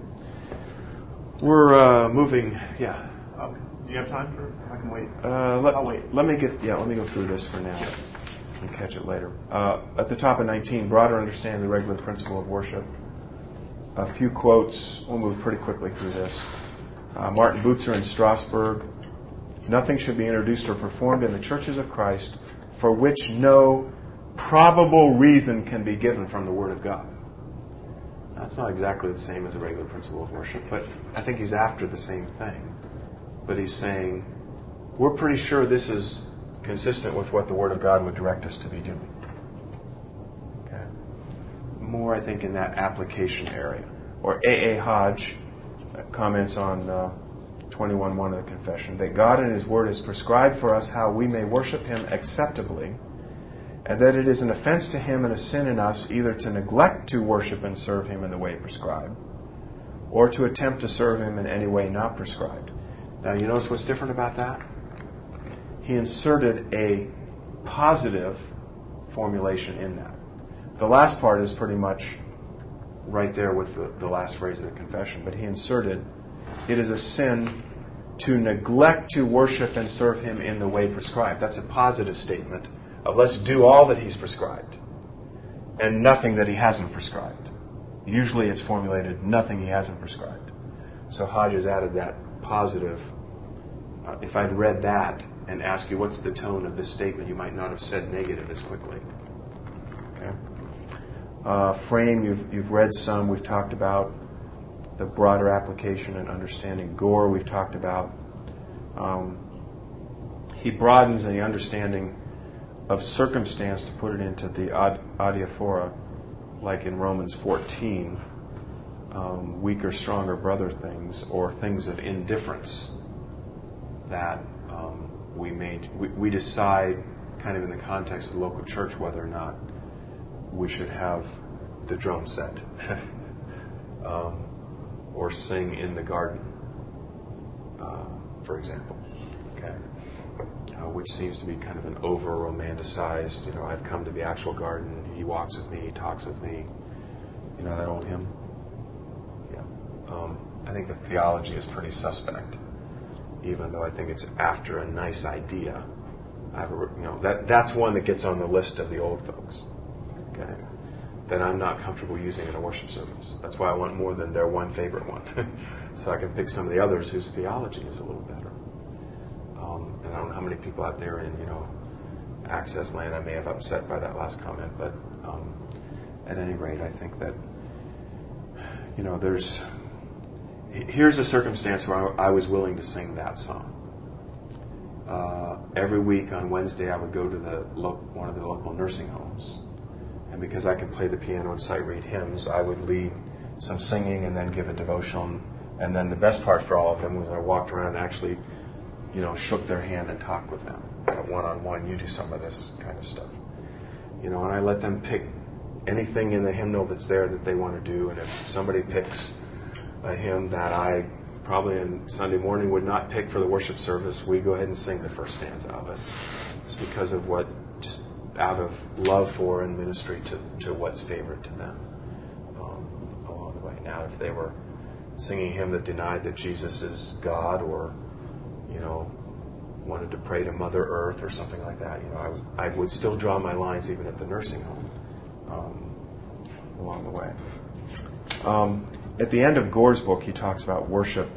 we're uh, moving. Yeah. Uh, do you have time for? I can wait. Uh, let, I'll wait. Let me get. Yeah. Let me go through this for now and catch it later. Uh, at the top of nineteen, broader understanding the regular principle of worship. A few quotes. We'll move pretty quickly through this. Uh, Martin Butzer in Strasbourg. Nothing should be introduced or performed in the churches of Christ for which no probable reason can be given from the Word of God. That's not exactly the same as a regular principle of worship, but I think he's after the same thing. But he's saying, we're pretty sure this is consistent with what the Word of God would direct us to be doing. Okay. More, I think, in that application area. Or A A Hodge comments on uh, twenty-one one of the Confession, that God in His Word has prescribed for us how we may worship Him acceptably, and that it is an offense to Him and a sin in us either to neglect to worship and serve Him in the way prescribed, or to attempt to serve Him in any way not prescribed. Now, you notice what's different about that? He inserted a positive formulation in that. The last part is pretty much right there with the, the last phrase of the confession, but he inserted, it is a sin to neglect to worship and serve Him in the way prescribed. That's a positive statement of let's do all that He's prescribed and nothing that He hasn't prescribed. Usually it's formulated nothing He hasn't prescribed. So Hodges added that positive. Uh, if I'd read that and asked you what's the tone of this statement, you might not have said negative as quickly. Okay. Uh, frame, you've, you've read some. We've talked about the broader application and understanding. Gore, we've talked about. Um, he broadens the understanding of circumstance to put it into the ad, adiaphora, like in Romans fourteen, um, weaker, stronger brother things, or things of indifference that um, we made. We, we decide, kind of in the context of the local church, whether or not we should have the drum set um, or sing in the garden, uh, for example. Okay. Uh, which seems to be kind of an over-romanticized, you know, I've come to the actual garden, He walks with me, He talks with me. You know that old hymn? Yeah. Um, I think the theology is pretty suspect, even though I think it's after a nice idea. I have a, you know, that that's one that gets on the list of the old folks. Okay. That I'm not comfortable using in a worship service. That's why I want more than their one favorite one. So I can pick some of the others whose theology is a little better. Um, and I don't know how many people out there in, you know, Access Land I may have upset by that last comment, but um, at any rate, I think that, you know, there's, here's a circumstance where I was willing to sing that song. Uh, every week on Wednesday I would go to the lo- one of the local nursing homes. And because I could play the piano and sight read hymns, I would lead some singing and then give a devotion. And then the best part for all of them was I walked around and actually, you know, shook their hand and talked with them. One-on-one, you do some of this kind of stuff. You know, and I let them pick anything in the hymnal that's there that they want to do. And if somebody picks a hymn that I probably on Sunday morning would not pick for the worship service, we go ahead and sing the first stanza of it. Just because of what, just out of love for and ministry to, to what's favorite to them um, along the way. Now, if they were singing a hymn that denied that Jesus is God, or, you know, wanted to pray to Mother Earth or something like that, you know, I, I would still draw my lines even at the nursing home um, along the way. Um, at the end of Gore's book, he talks about worship.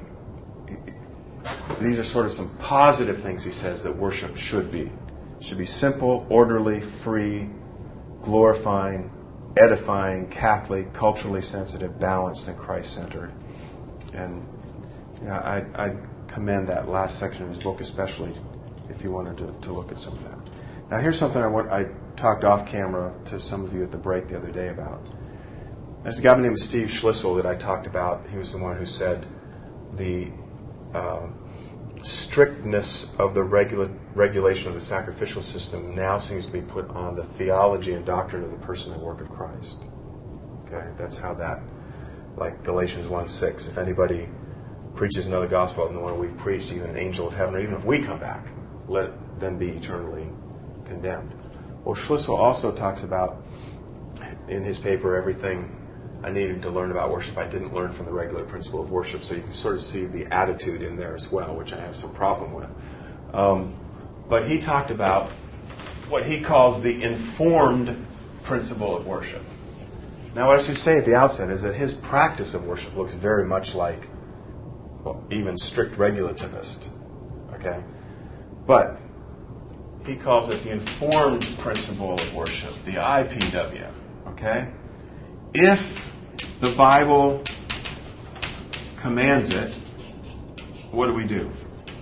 These are sort of some positive things he says that worship should be. It should be simple, orderly, free, glorifying, edifying, Catholic, culturally sensitive, balanced, and Christ-centered. And Yeah, I I commend that last section of his book, especially if you wanted to, to look at some of that. Now, here's something I want. I talked off camera to some of you at the break the other day about. There's a guy named Steve Schlissel that I talked about. He was the one who said the uh, strictness of the regula- regulation of the sacrificial system now seems to be put on the theology and doctrine of the person and work of Christ. Okay, that's how that, like Galatians one six, if anybody preaches another gospel than the one we've preached, even an angel of heaven, or even if we come back, let them be eternally condemned. Well, Schlissel also talks about, in his paper, everything I needed to learn about worship I didn't learn from the regular principle of worship, so you can sort of see the attitude in there as well, which I have some problem with. Um, but he talked about what he calls the informed principle of worship. Now, what I should say at the outset is that his practice of worship looks very much like, well, even strict regulativist. Okay? But he calls it the informed principle of worship, the I P W. Okay? If the Bible commands it, what do we do?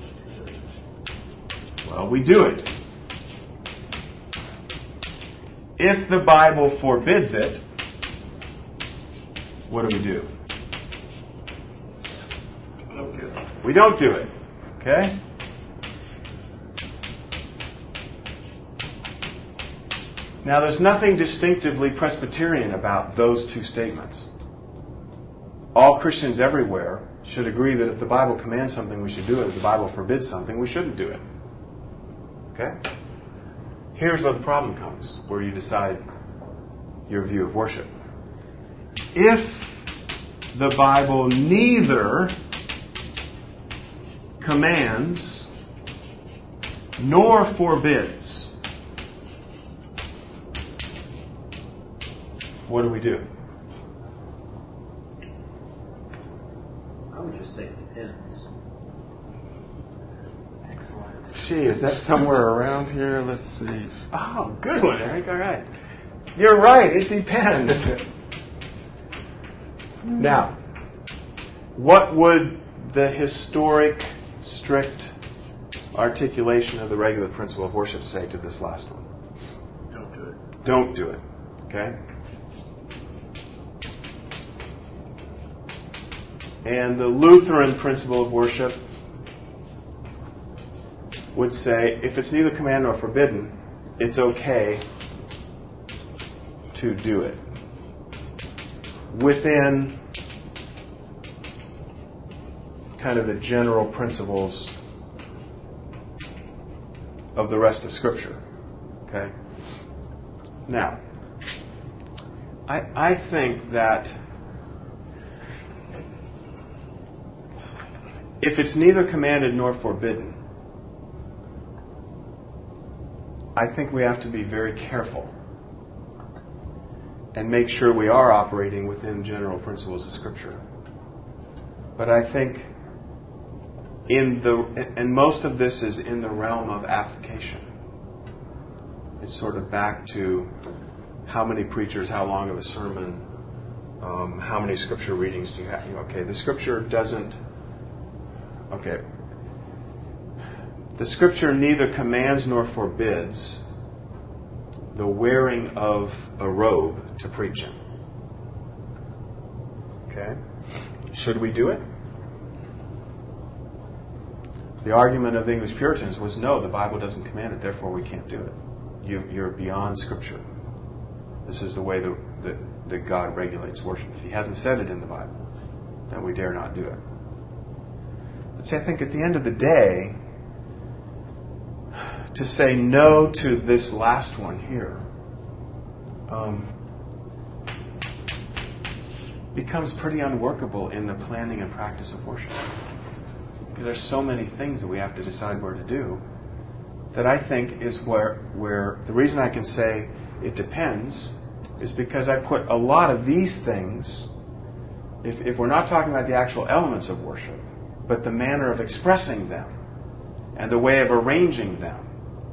Well, we do it. If the Bible forbids it, what do we do? We don't do it. Okay? Now, there's nothing distinctively Presbyterian about those two statements. All Christians everywhere should agree that if the Bible commands something, we should do it. If the Bible forbids something, we shouldn't do it. Okay? Here's where the problem comes, where you decide your view of worship. If the Bible neither commands nor forbids, what do we do? I would just say it depends. Excellent. Gee, is that somewhere around here? Let's see. Oh, good one, Eric. All right. You're right. It depends. Now, what would the historic, strict articulation of the regular principle of worship say to this last one? Don't do it. Don't do it. Okay? And the Lutheran principle of worship would say, if it's neither commanded nor forbidden, it's okay to do it within kind of the general principles of the rest of Scripture. Okay? Now, I, I think that if it's neither commanded nor forbidden, I think we have to be very careful and make sure we are operating within general principles of Scripture. But I think in the, and most of this is in the realm of application. It's sort of back to how many preachers, how long of a sermon, um, how many Scripture readings do you have? Okay, the Scripture doesn't. Okay. The Scripture neither commands nor forbids the wearing of a robe to preach in. Okay? Should we do it? The argument of the English Puritans was, no, the Bible doesn't command it, therefore we can't do it. You, you're beyond Scripture. This is the way that, that, that God regulates worship. If He hasn't said it in the Bible, then we dare not do it. But see, I think at the end of the day, to say no to this last one here um, becomes pretty unworkable in the planning and practice of worship. Because there's so many things that we have to decide where to do that I think is where, where the reason I can say it depends is because I put a lot of these things, if, if we're not talking about the actual elements of worship, but the manner of expressing them and the way of arranging them,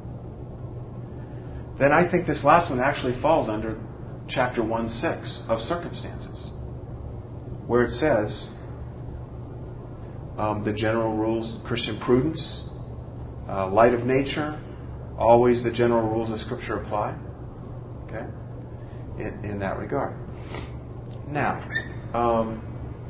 then I think this last one actually falls under chapter one six of circumstances, where it says, um, the general rules, Christian prudence, uh, light of nature, always the general rules of Scripture apply. Okay? In, in that regard. Now, um,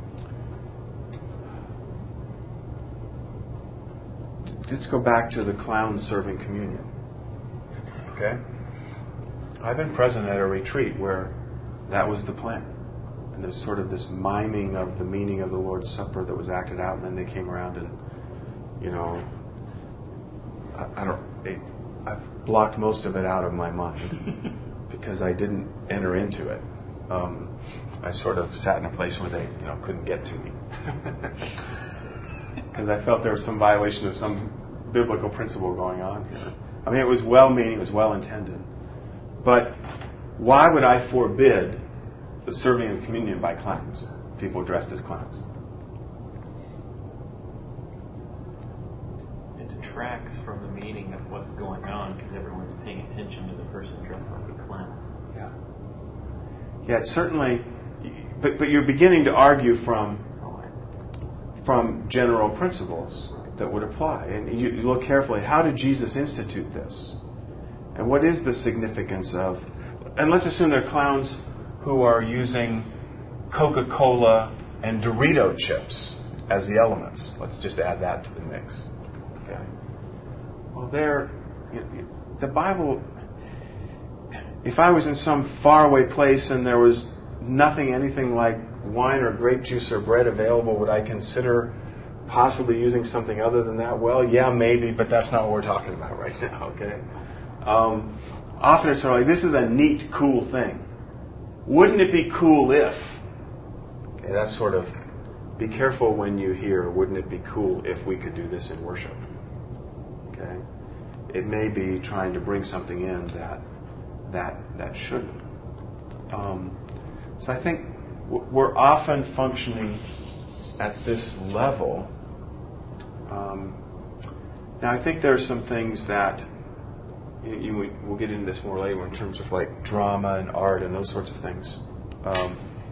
let's go back to the clown serving communion. Okay? I've been present at a retreat where that was the plan. And there's sort of this miming of the meaning of the Lord's Supper that was acted out, and then they came around and, you know, I, I don't, it, I've blocked most of it out of my mind because I didn't enter into it. Um, I sort of sat in a place where they, you know, couldn't get to me because I felt there was some violation of some biblical principle going on here. I mean, it was well-meaning, it was well-intended, but why would I forbid the serving of communion by clowns, people dressed as clowns? It detracts from the meaning of what's going on because everyone's paying attention to the person dressed like a clown. Yeah. Yeah, it's certainly, but but you're beginning to argue from from general principles that would apply. And you, you look carefully, how did Jesus institute this? And what is the significance of, and let's assume they're clowns who are using Coca-Cola and Dorito chips as the elements. Let's just add that to the mix. Okay. Well, they're, you know, the Bible, if I was in some faraway place and there was nothing, anything like wine or grape juice or bread available, would I consider possibly using something other than that? Well, yeah, maybe, but that's not what we're talking about right now, okay? Um, often it's sort of like, this is a neat, cool thing. Wouldn't it be cool if? Okay, that's sort of, be careful when you hear, wouldn't it be cool if we could do this in worship? Okay? It may be trying to bring something in that that that shouldn't. Um, so I think we're often functioning at this level. Um, now I think there are some things that, you, you, we'll get into this more later in terms of like drama and art and those sorts of things, um,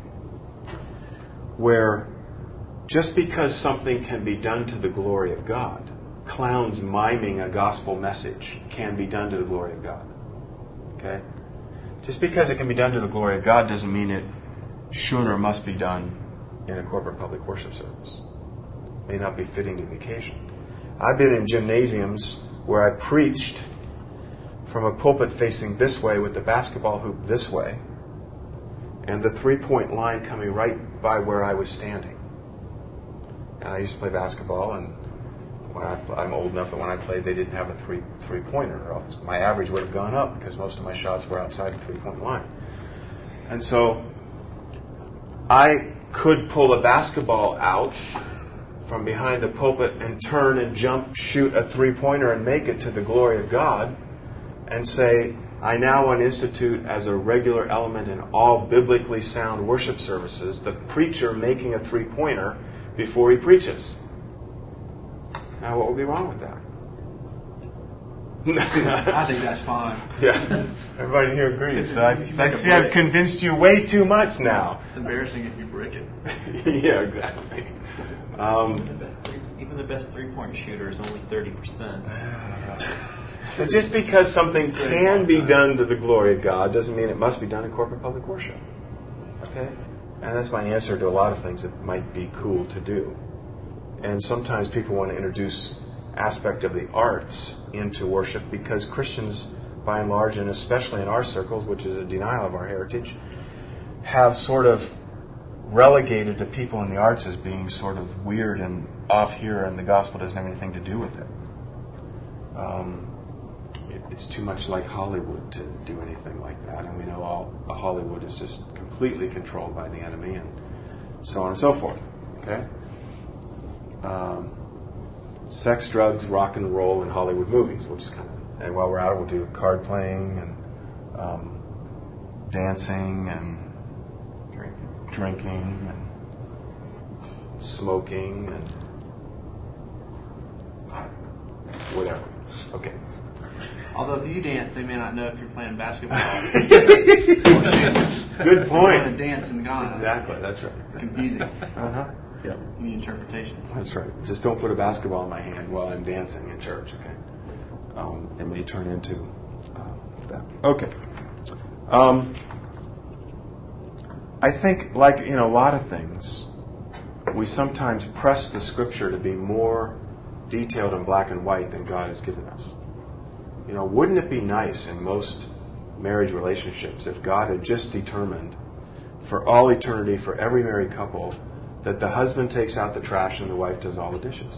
where just because something can be done to the glory of God, clowns miming a gospel message can be done to the glory of God. Okay? Just because it can be done to the glory of God doesn't mean it should or must be done in a corporate public worship service. It may not be fitting to the occasion. I've been in gymnasiums where I preached from a pulpit facing this way with the basketball hoop this way and the three-point line coming right by where I was standing. And I used to play basketball, and when I, I'm old enough that when I played, they didn't have a three three-pointer, or else my average would have gone up because most of my shots were outside the three-point line. And so I could pull a basketball out from behind the pulpit and turn and jump, shoot a three-pointer and make it to the glory of God and say, I now want to institute as a regular element in all biblically sound worship services the preacher making a three-pointer before he preaches. Now, what would be wrong with that? I think that's fine. Yeah, everybody here agrees. So I, I see I've convinced you way too much now. It's embarrassing if you break it. Yeah, exactly. Um, even, the best three, even the best three-point shooter is only thirty percent. So just because something can be done to the glory of God doesn't mean it must be done in corporate public worship. Okay? And that's my answer to a lot of things that might be cool to do. And sometimes people want to introduce aspect of the arts into worship because Christians, by and large, and especially in our circles, which is a denial of our heritage, have sort of relegated to people in the arts as being sort of weird and off here, and the gospel doesn't have anything to do with it. Um, it it's too much like Hollywood to do anything like that, and we know all Hollywood is just completely controlled by the enemy, and so on and so forth. Okay. Um, sex, drugs, rock and roll, and Hollywood movies. We'll just kind of, and while we're out, we'll do card playing and um, dancing and drinking. drinking and smoking and whatever. Okay. Although if you dance, they may not know if you're playing basketball. Good point. You're dance in Ghana. Exactly. That's right. It's confusing. Uh-huh. Yep. any interpretation. That's right. Just don't put a basketball in my hand while I'm dancing in church, okay? Um, it may turn into uh, that. Okay. Um, I think, like in a lot of things, we sometimes press the Scripture to be more detailed in black and white than God has given us. You know, wouldn't it be nice in most marriage relationships if God had just determined for all eternity, for every married couple, that the husband takes out the trash and the wife does all the dishes?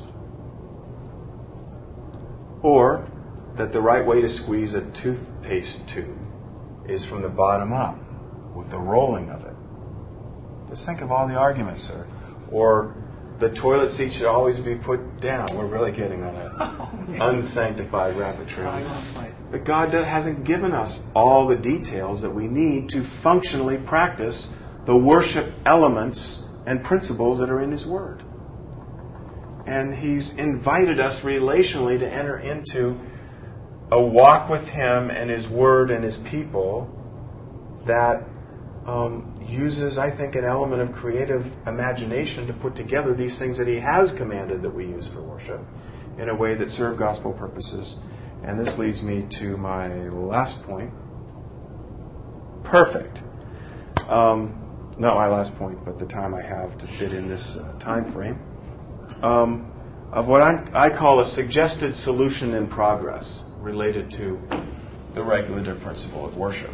Or that the right way to squeeze a toothpaste tube is from the bottom up, with the rolling of it. Just think of all the arguments, sir. Or the toilet seat should always be put down. We're really getting on an unsanctified rabbit trail. But God hasn't given us all the details that we need to functionally practice the worship elements and principles that are in His Word. And He's invited us relationally to enter into a walk with Him and His Word and His people that um, uses, I think, an element of creative imagination to put together these things that He has commanded that we use for worship in a way that serve gospel purposes. And this leads me to my last point. Perfect. Um, not my last point, but the time I have to fit in this uh, time frame. Um, of what I'm, I call a suggested solution in progress related to the regulative principle of worship.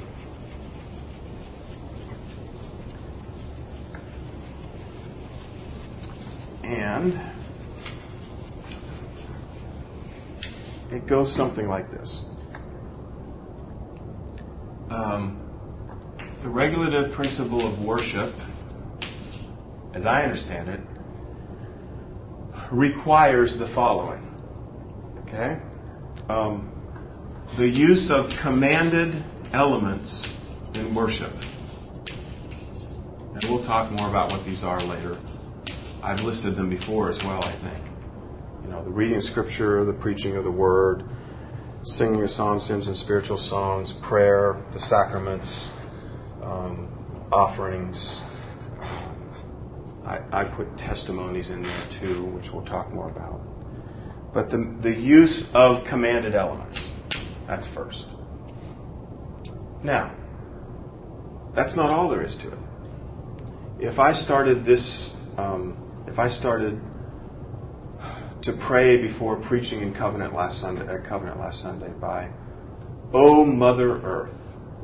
And it goes something like this. Um, the regulative principle of worship, as I understand it, requires the following. Okay? Um, the use of commanded elements in worship. And we'll talk more about what these are later. I've listed them before as well, I think. You know, the reading of Scripture, the preaching of the Word, singing of psalms, hymns, and spiritual songs, prayer, the sacraments, um, offerings. I, I put testimonies in there too, which we'll talk more about. But the, the use of commanded elements, that's first. Now, that's not all there is to it. If I started this, um, if I started to pray before preaching in Covenant last Sunday, at Covenant last Sunday by, "O Mother Earth,"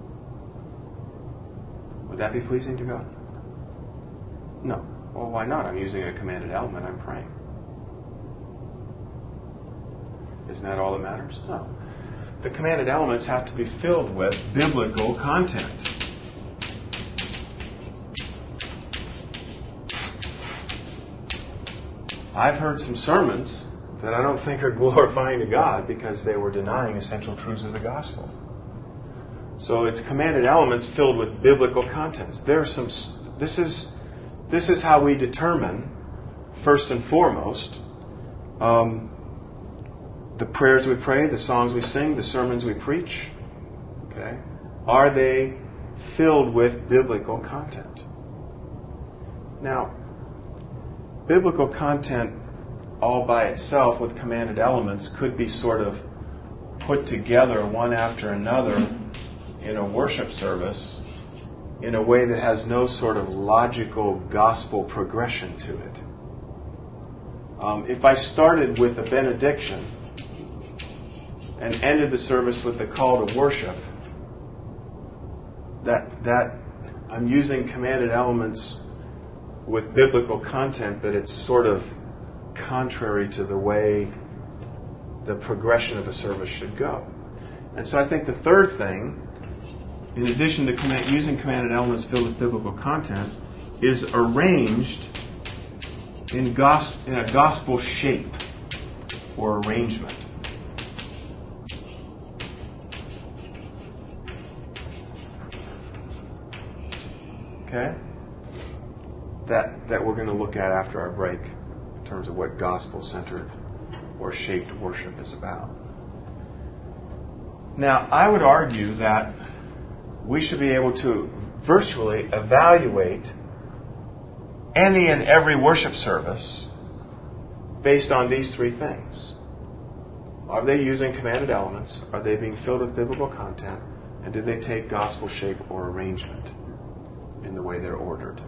would that be pleasing to God? No. Well, why not? I'm using a commanded element. I'm praying. Isn't that all that matters? No. The commanded elements have to be filled with biblical content. I've heard some sermons that I don't think are glorifying to God because they were denying essential truths of the gospel. So it's commanded elements filled with biblical contents. There's some. This is this is how we determine, first and foremost, um, the prayers we pray, the songs we sing, the sermons we preach. Okay, are they filled with biblical content? Now, biblical content all by itself with commanded elements could be sort of put together one after another in a worship service in a way that has no sort of logical gospel progression to it. Um, if I started with a benediction and ended the service with the call to worship, that that I'm using commanded elements with biblical content, but it's sort of contrary to the way the progression of a service should go. And so I think the third thing, in addition to command, using commanded elements filled with biblical content, is arranged in, gos- in a gospel shape or arrangement. Okay? That, that we're going to look at after our break in terms of what gospel-centered or shaped worship is about. Now, I would argue that we should be able to virtually evaluate any and every worship service based on these three things. Are they using commanded elements? Are they being filled with biblical content? And did they take gospel shape or arrangement in the way they're ordered?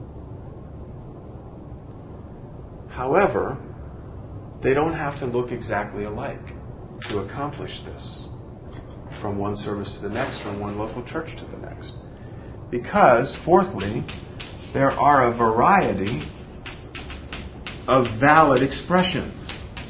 However, they don't have to look exactly alike to accomplish this from one service to the next, from one local church to the next. Because, fourthly, there are a variety of valid expressions.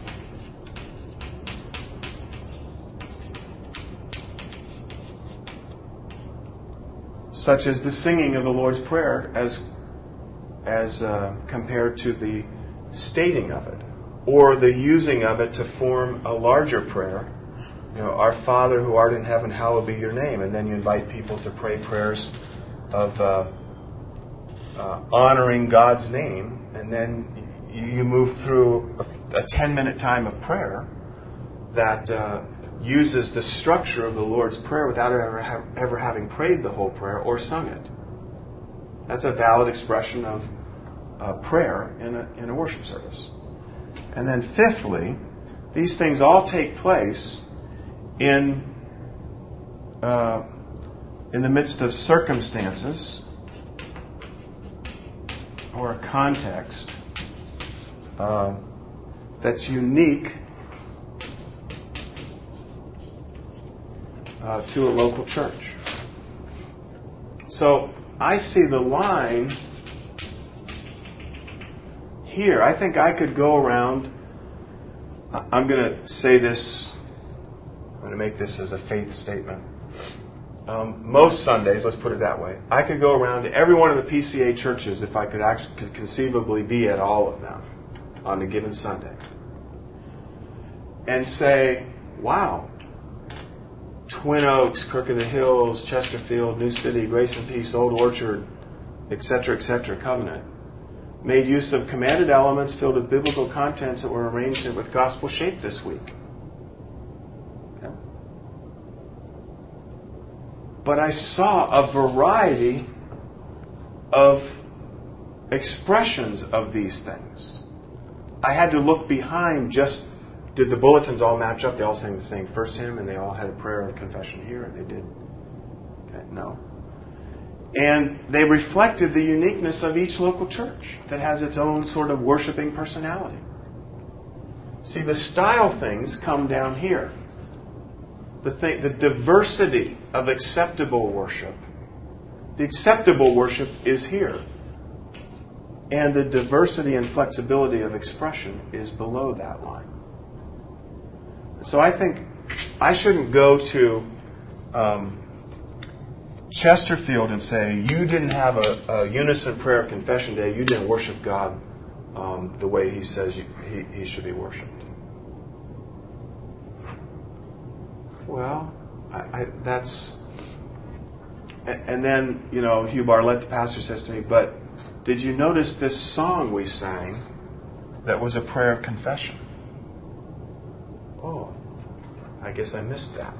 Such as the singing of the Lord's Prayer as, as uh, compared to the stating of it, or the using of it to form a larger prayer. You know, Our Father who art in heaven, hallowed be your name. And then you invite people to pray prayers of uh, uh, honoring God's name. And then you move through a, a ten-minute time of prayer that uh, uses the structure of the Lord's Prayer without ever, ha- ever having prayed the whole prayer or sung it. That's a valid expression of uh, prayer in a, in a worship service. And then fifthly, these things all take place in uh, in the midst of circumstances or a context uh, that's unique uh, to a local church. So I see the line here. I think I could go around. I'm going to say this. I'm going to make this as a faith statement. Um, most Sundays, let's put it that way, I could go around to every one of the P C A churches if I could actually could conceivably be at all of them on a given Sunday, and say, "Wow, Twin Oaks, Kirk of the Hills, Chesterfield, New City, Grace and Peace, Old Orchard, et cetera, et cetera, Covenant made use of commanded elements filled with biblical contents that were arranged with gospel shape this week." Okay. But I saw a variety of expressions of these things. I had to look behind just, did the bulletins all match up? They all sang the same first hymn and they all had a prayer of confession here, and they did. Okay, no. And they reflected the uniqueness of each local church that has its own sort of worshiping personality. See, the style things come down here. The thing, the diversity of acceptable worship. The acceptable worship is here. And the diversity and flexibility of expression is below that line. So I think I shouldn't go to um, Chesterfield and say, you didn't have a, a unison prayer of confession day, you didn't worship God um, the way He says you, he, he should be worshipped. Well, I, I, that's... And then, you know, Hugh Bartlett, the pastor, says to me, but did you notice this song we sang that was a prayer of confession? Oh, I guess I missed that.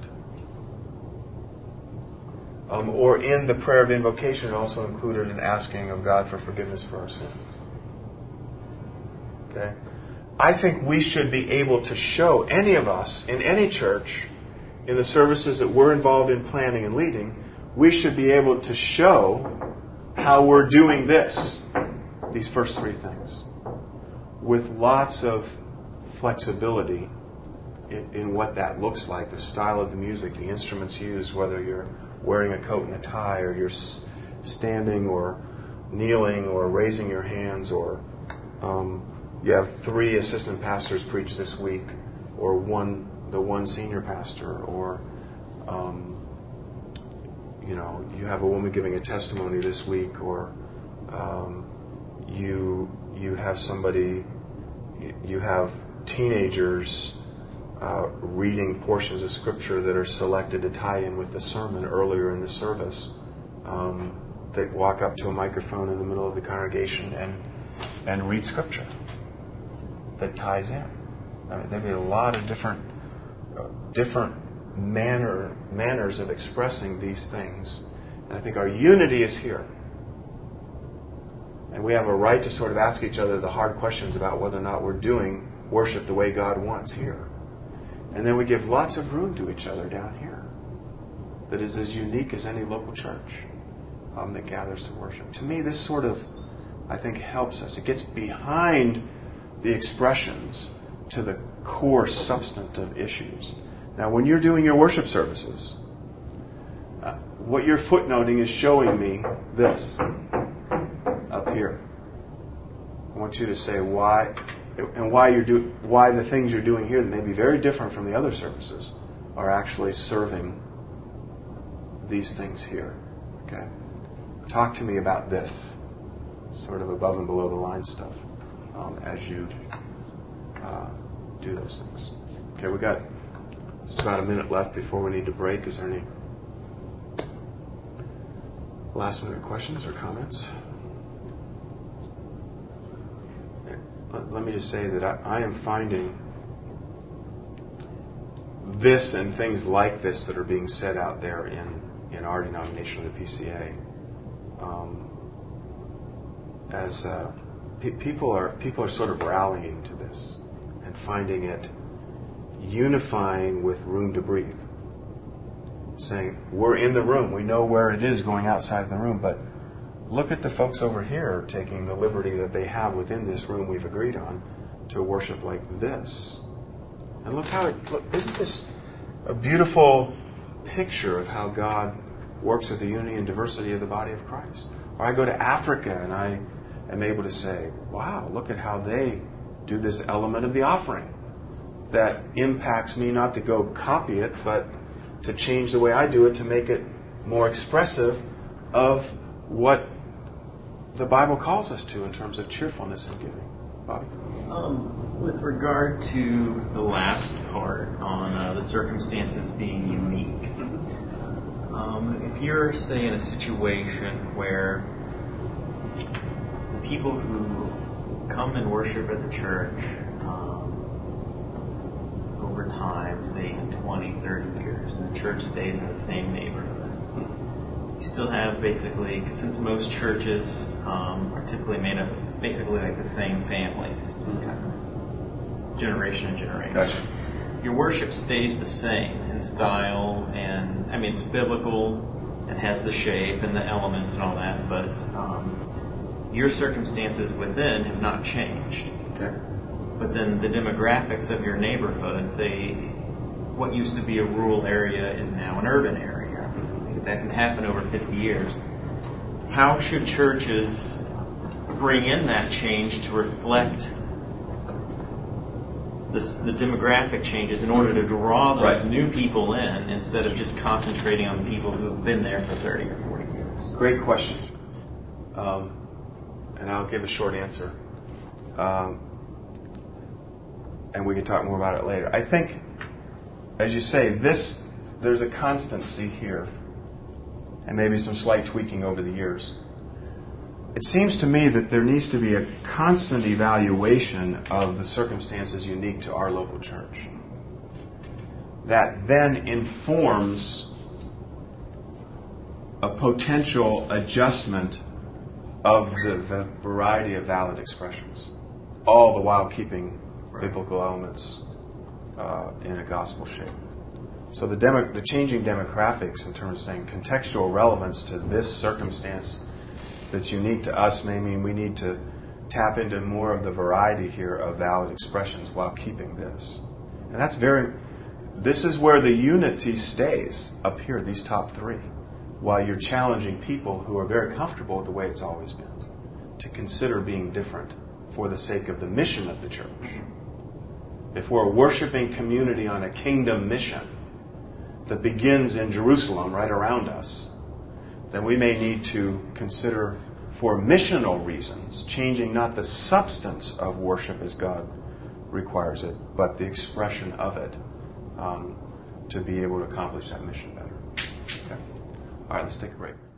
Um, or in the prayer of invocation, it also included an asking of God for forgiveness for our sins. Okay? I think we should be able to show, any of us, in any church, in the services that we're involved in planning and leading, we should be able to show how we're doing this, these first three things, with lots of flexibility in, in what that looks like, the style of the music, the instruments used, whether you're wearing a coat and a tie, or you're standing or kneeling or raising your hands, or um, you have three assistant pastors preach this week, or one the one senior pastor, or um, you know, you have a woman giving a testimony this week, or um, you you have somebody, you have teenagers uh, reading portions of Scripture that are selected to tie in with the sermon earlier in the service, um, that walk up to a microphone in the middle of the congregation and and read Scripture that ties in. I mean, there'd be a lot of different uh, different manner manners of expressing these things, and I think our unity is here. And we have a right to sort of ask each other the hard questions about whether or not we're doing worship the way God wants here. And then we give lots of room to each other down here that is as unique as any local church um, that gathers to worship. To me, this sort of, I think, helps us. It gets behind the expressions to the core substantive issues. Now, when you're doing your worship services, uh, what you're footnoting is showing me this up here. I want you to say why, and why you're do, why the things you're doing here that may be very different from the other services are actually serving these things here. Okay? Talk to me about this, sort of above and below the line stuff, um, as you uh, do those things. Okay, we got just about a minute left before we need to break. Is there any last minute questions or comments? Let, let me just say that I, I am finding this and things like this that are being said out there in, in our denomination of the P C A um, as uh, pe- people are people are sort of rallying to this and finding it unifying with room to breathe. Saying, we're in the room, we know where it is going outside the room, but look at the folks over here taking the liberty that they have within this room we've agreed on to worship like this. And look how it, look, isn't this a beautiful picture of how God works with the unity and diversity of the body of Christ? Or I go to Africa and I am able to say, wow, look at how they do this element of the offering that impacts me, not to go copy it, but to change the way I do it to make it more expressive of what the Bible calls us to in terms of cheerfulness and giving. Bobby? Um, with regard to the last part on uh, the circumstances being unique, um, if you're, say, in a situation where the people who come and worship at the church over time, say twenty, thirty years, and the church stays in the same neighborhood. You still have basically, since most churches um, are typically made up of basically like the same families, just kind of generation to generation. Gotcha. Your worship stays the same in style, and I mean it's biblical, it has the shape and the elements and all that, but um, your circumstances within have not changed. Okay. But then the demographics of your neighborhood, say, what used to be a rural area is now an urban area. That can happen over fifty years. How should churches bring in that change to reflect this, the demographic changes in order to draw those right. new people in instead of just concentrating on the people who have been there for thirty or forty years? Great question. Um, and I'll give a short answer. Um, and we can talk more about it later. I think, as you say, this there's a constancy here, and maybe some slight tweaking over the years. It seems to me that there needs to be a constant evaluation of the circumstances unique to our local church. That then informs a potential adjustment of the, the variety of valid expressions, all the while keeping biblical elements uh, in a gospel shape. So the, demo, the changing demographics in terms of saying contextual relevance to this circumstance that's unique to us may mean we need to tap into more of the variety here of valid expressions while keeping this. And that's very, this is where the unity stays up here, these top three, while you're challenging people who are very comfortable with the way it's always been to consider being different for the sake of the mission of the church. If we're a worshiping community on a kingdom mission that begins in Jerusalem right around us, then we may need to consider for missional reasons changing not the substance of worship as God requires it, but the expression of it um, to be able to accomplish that mission better. Okay. All right, let's take a break.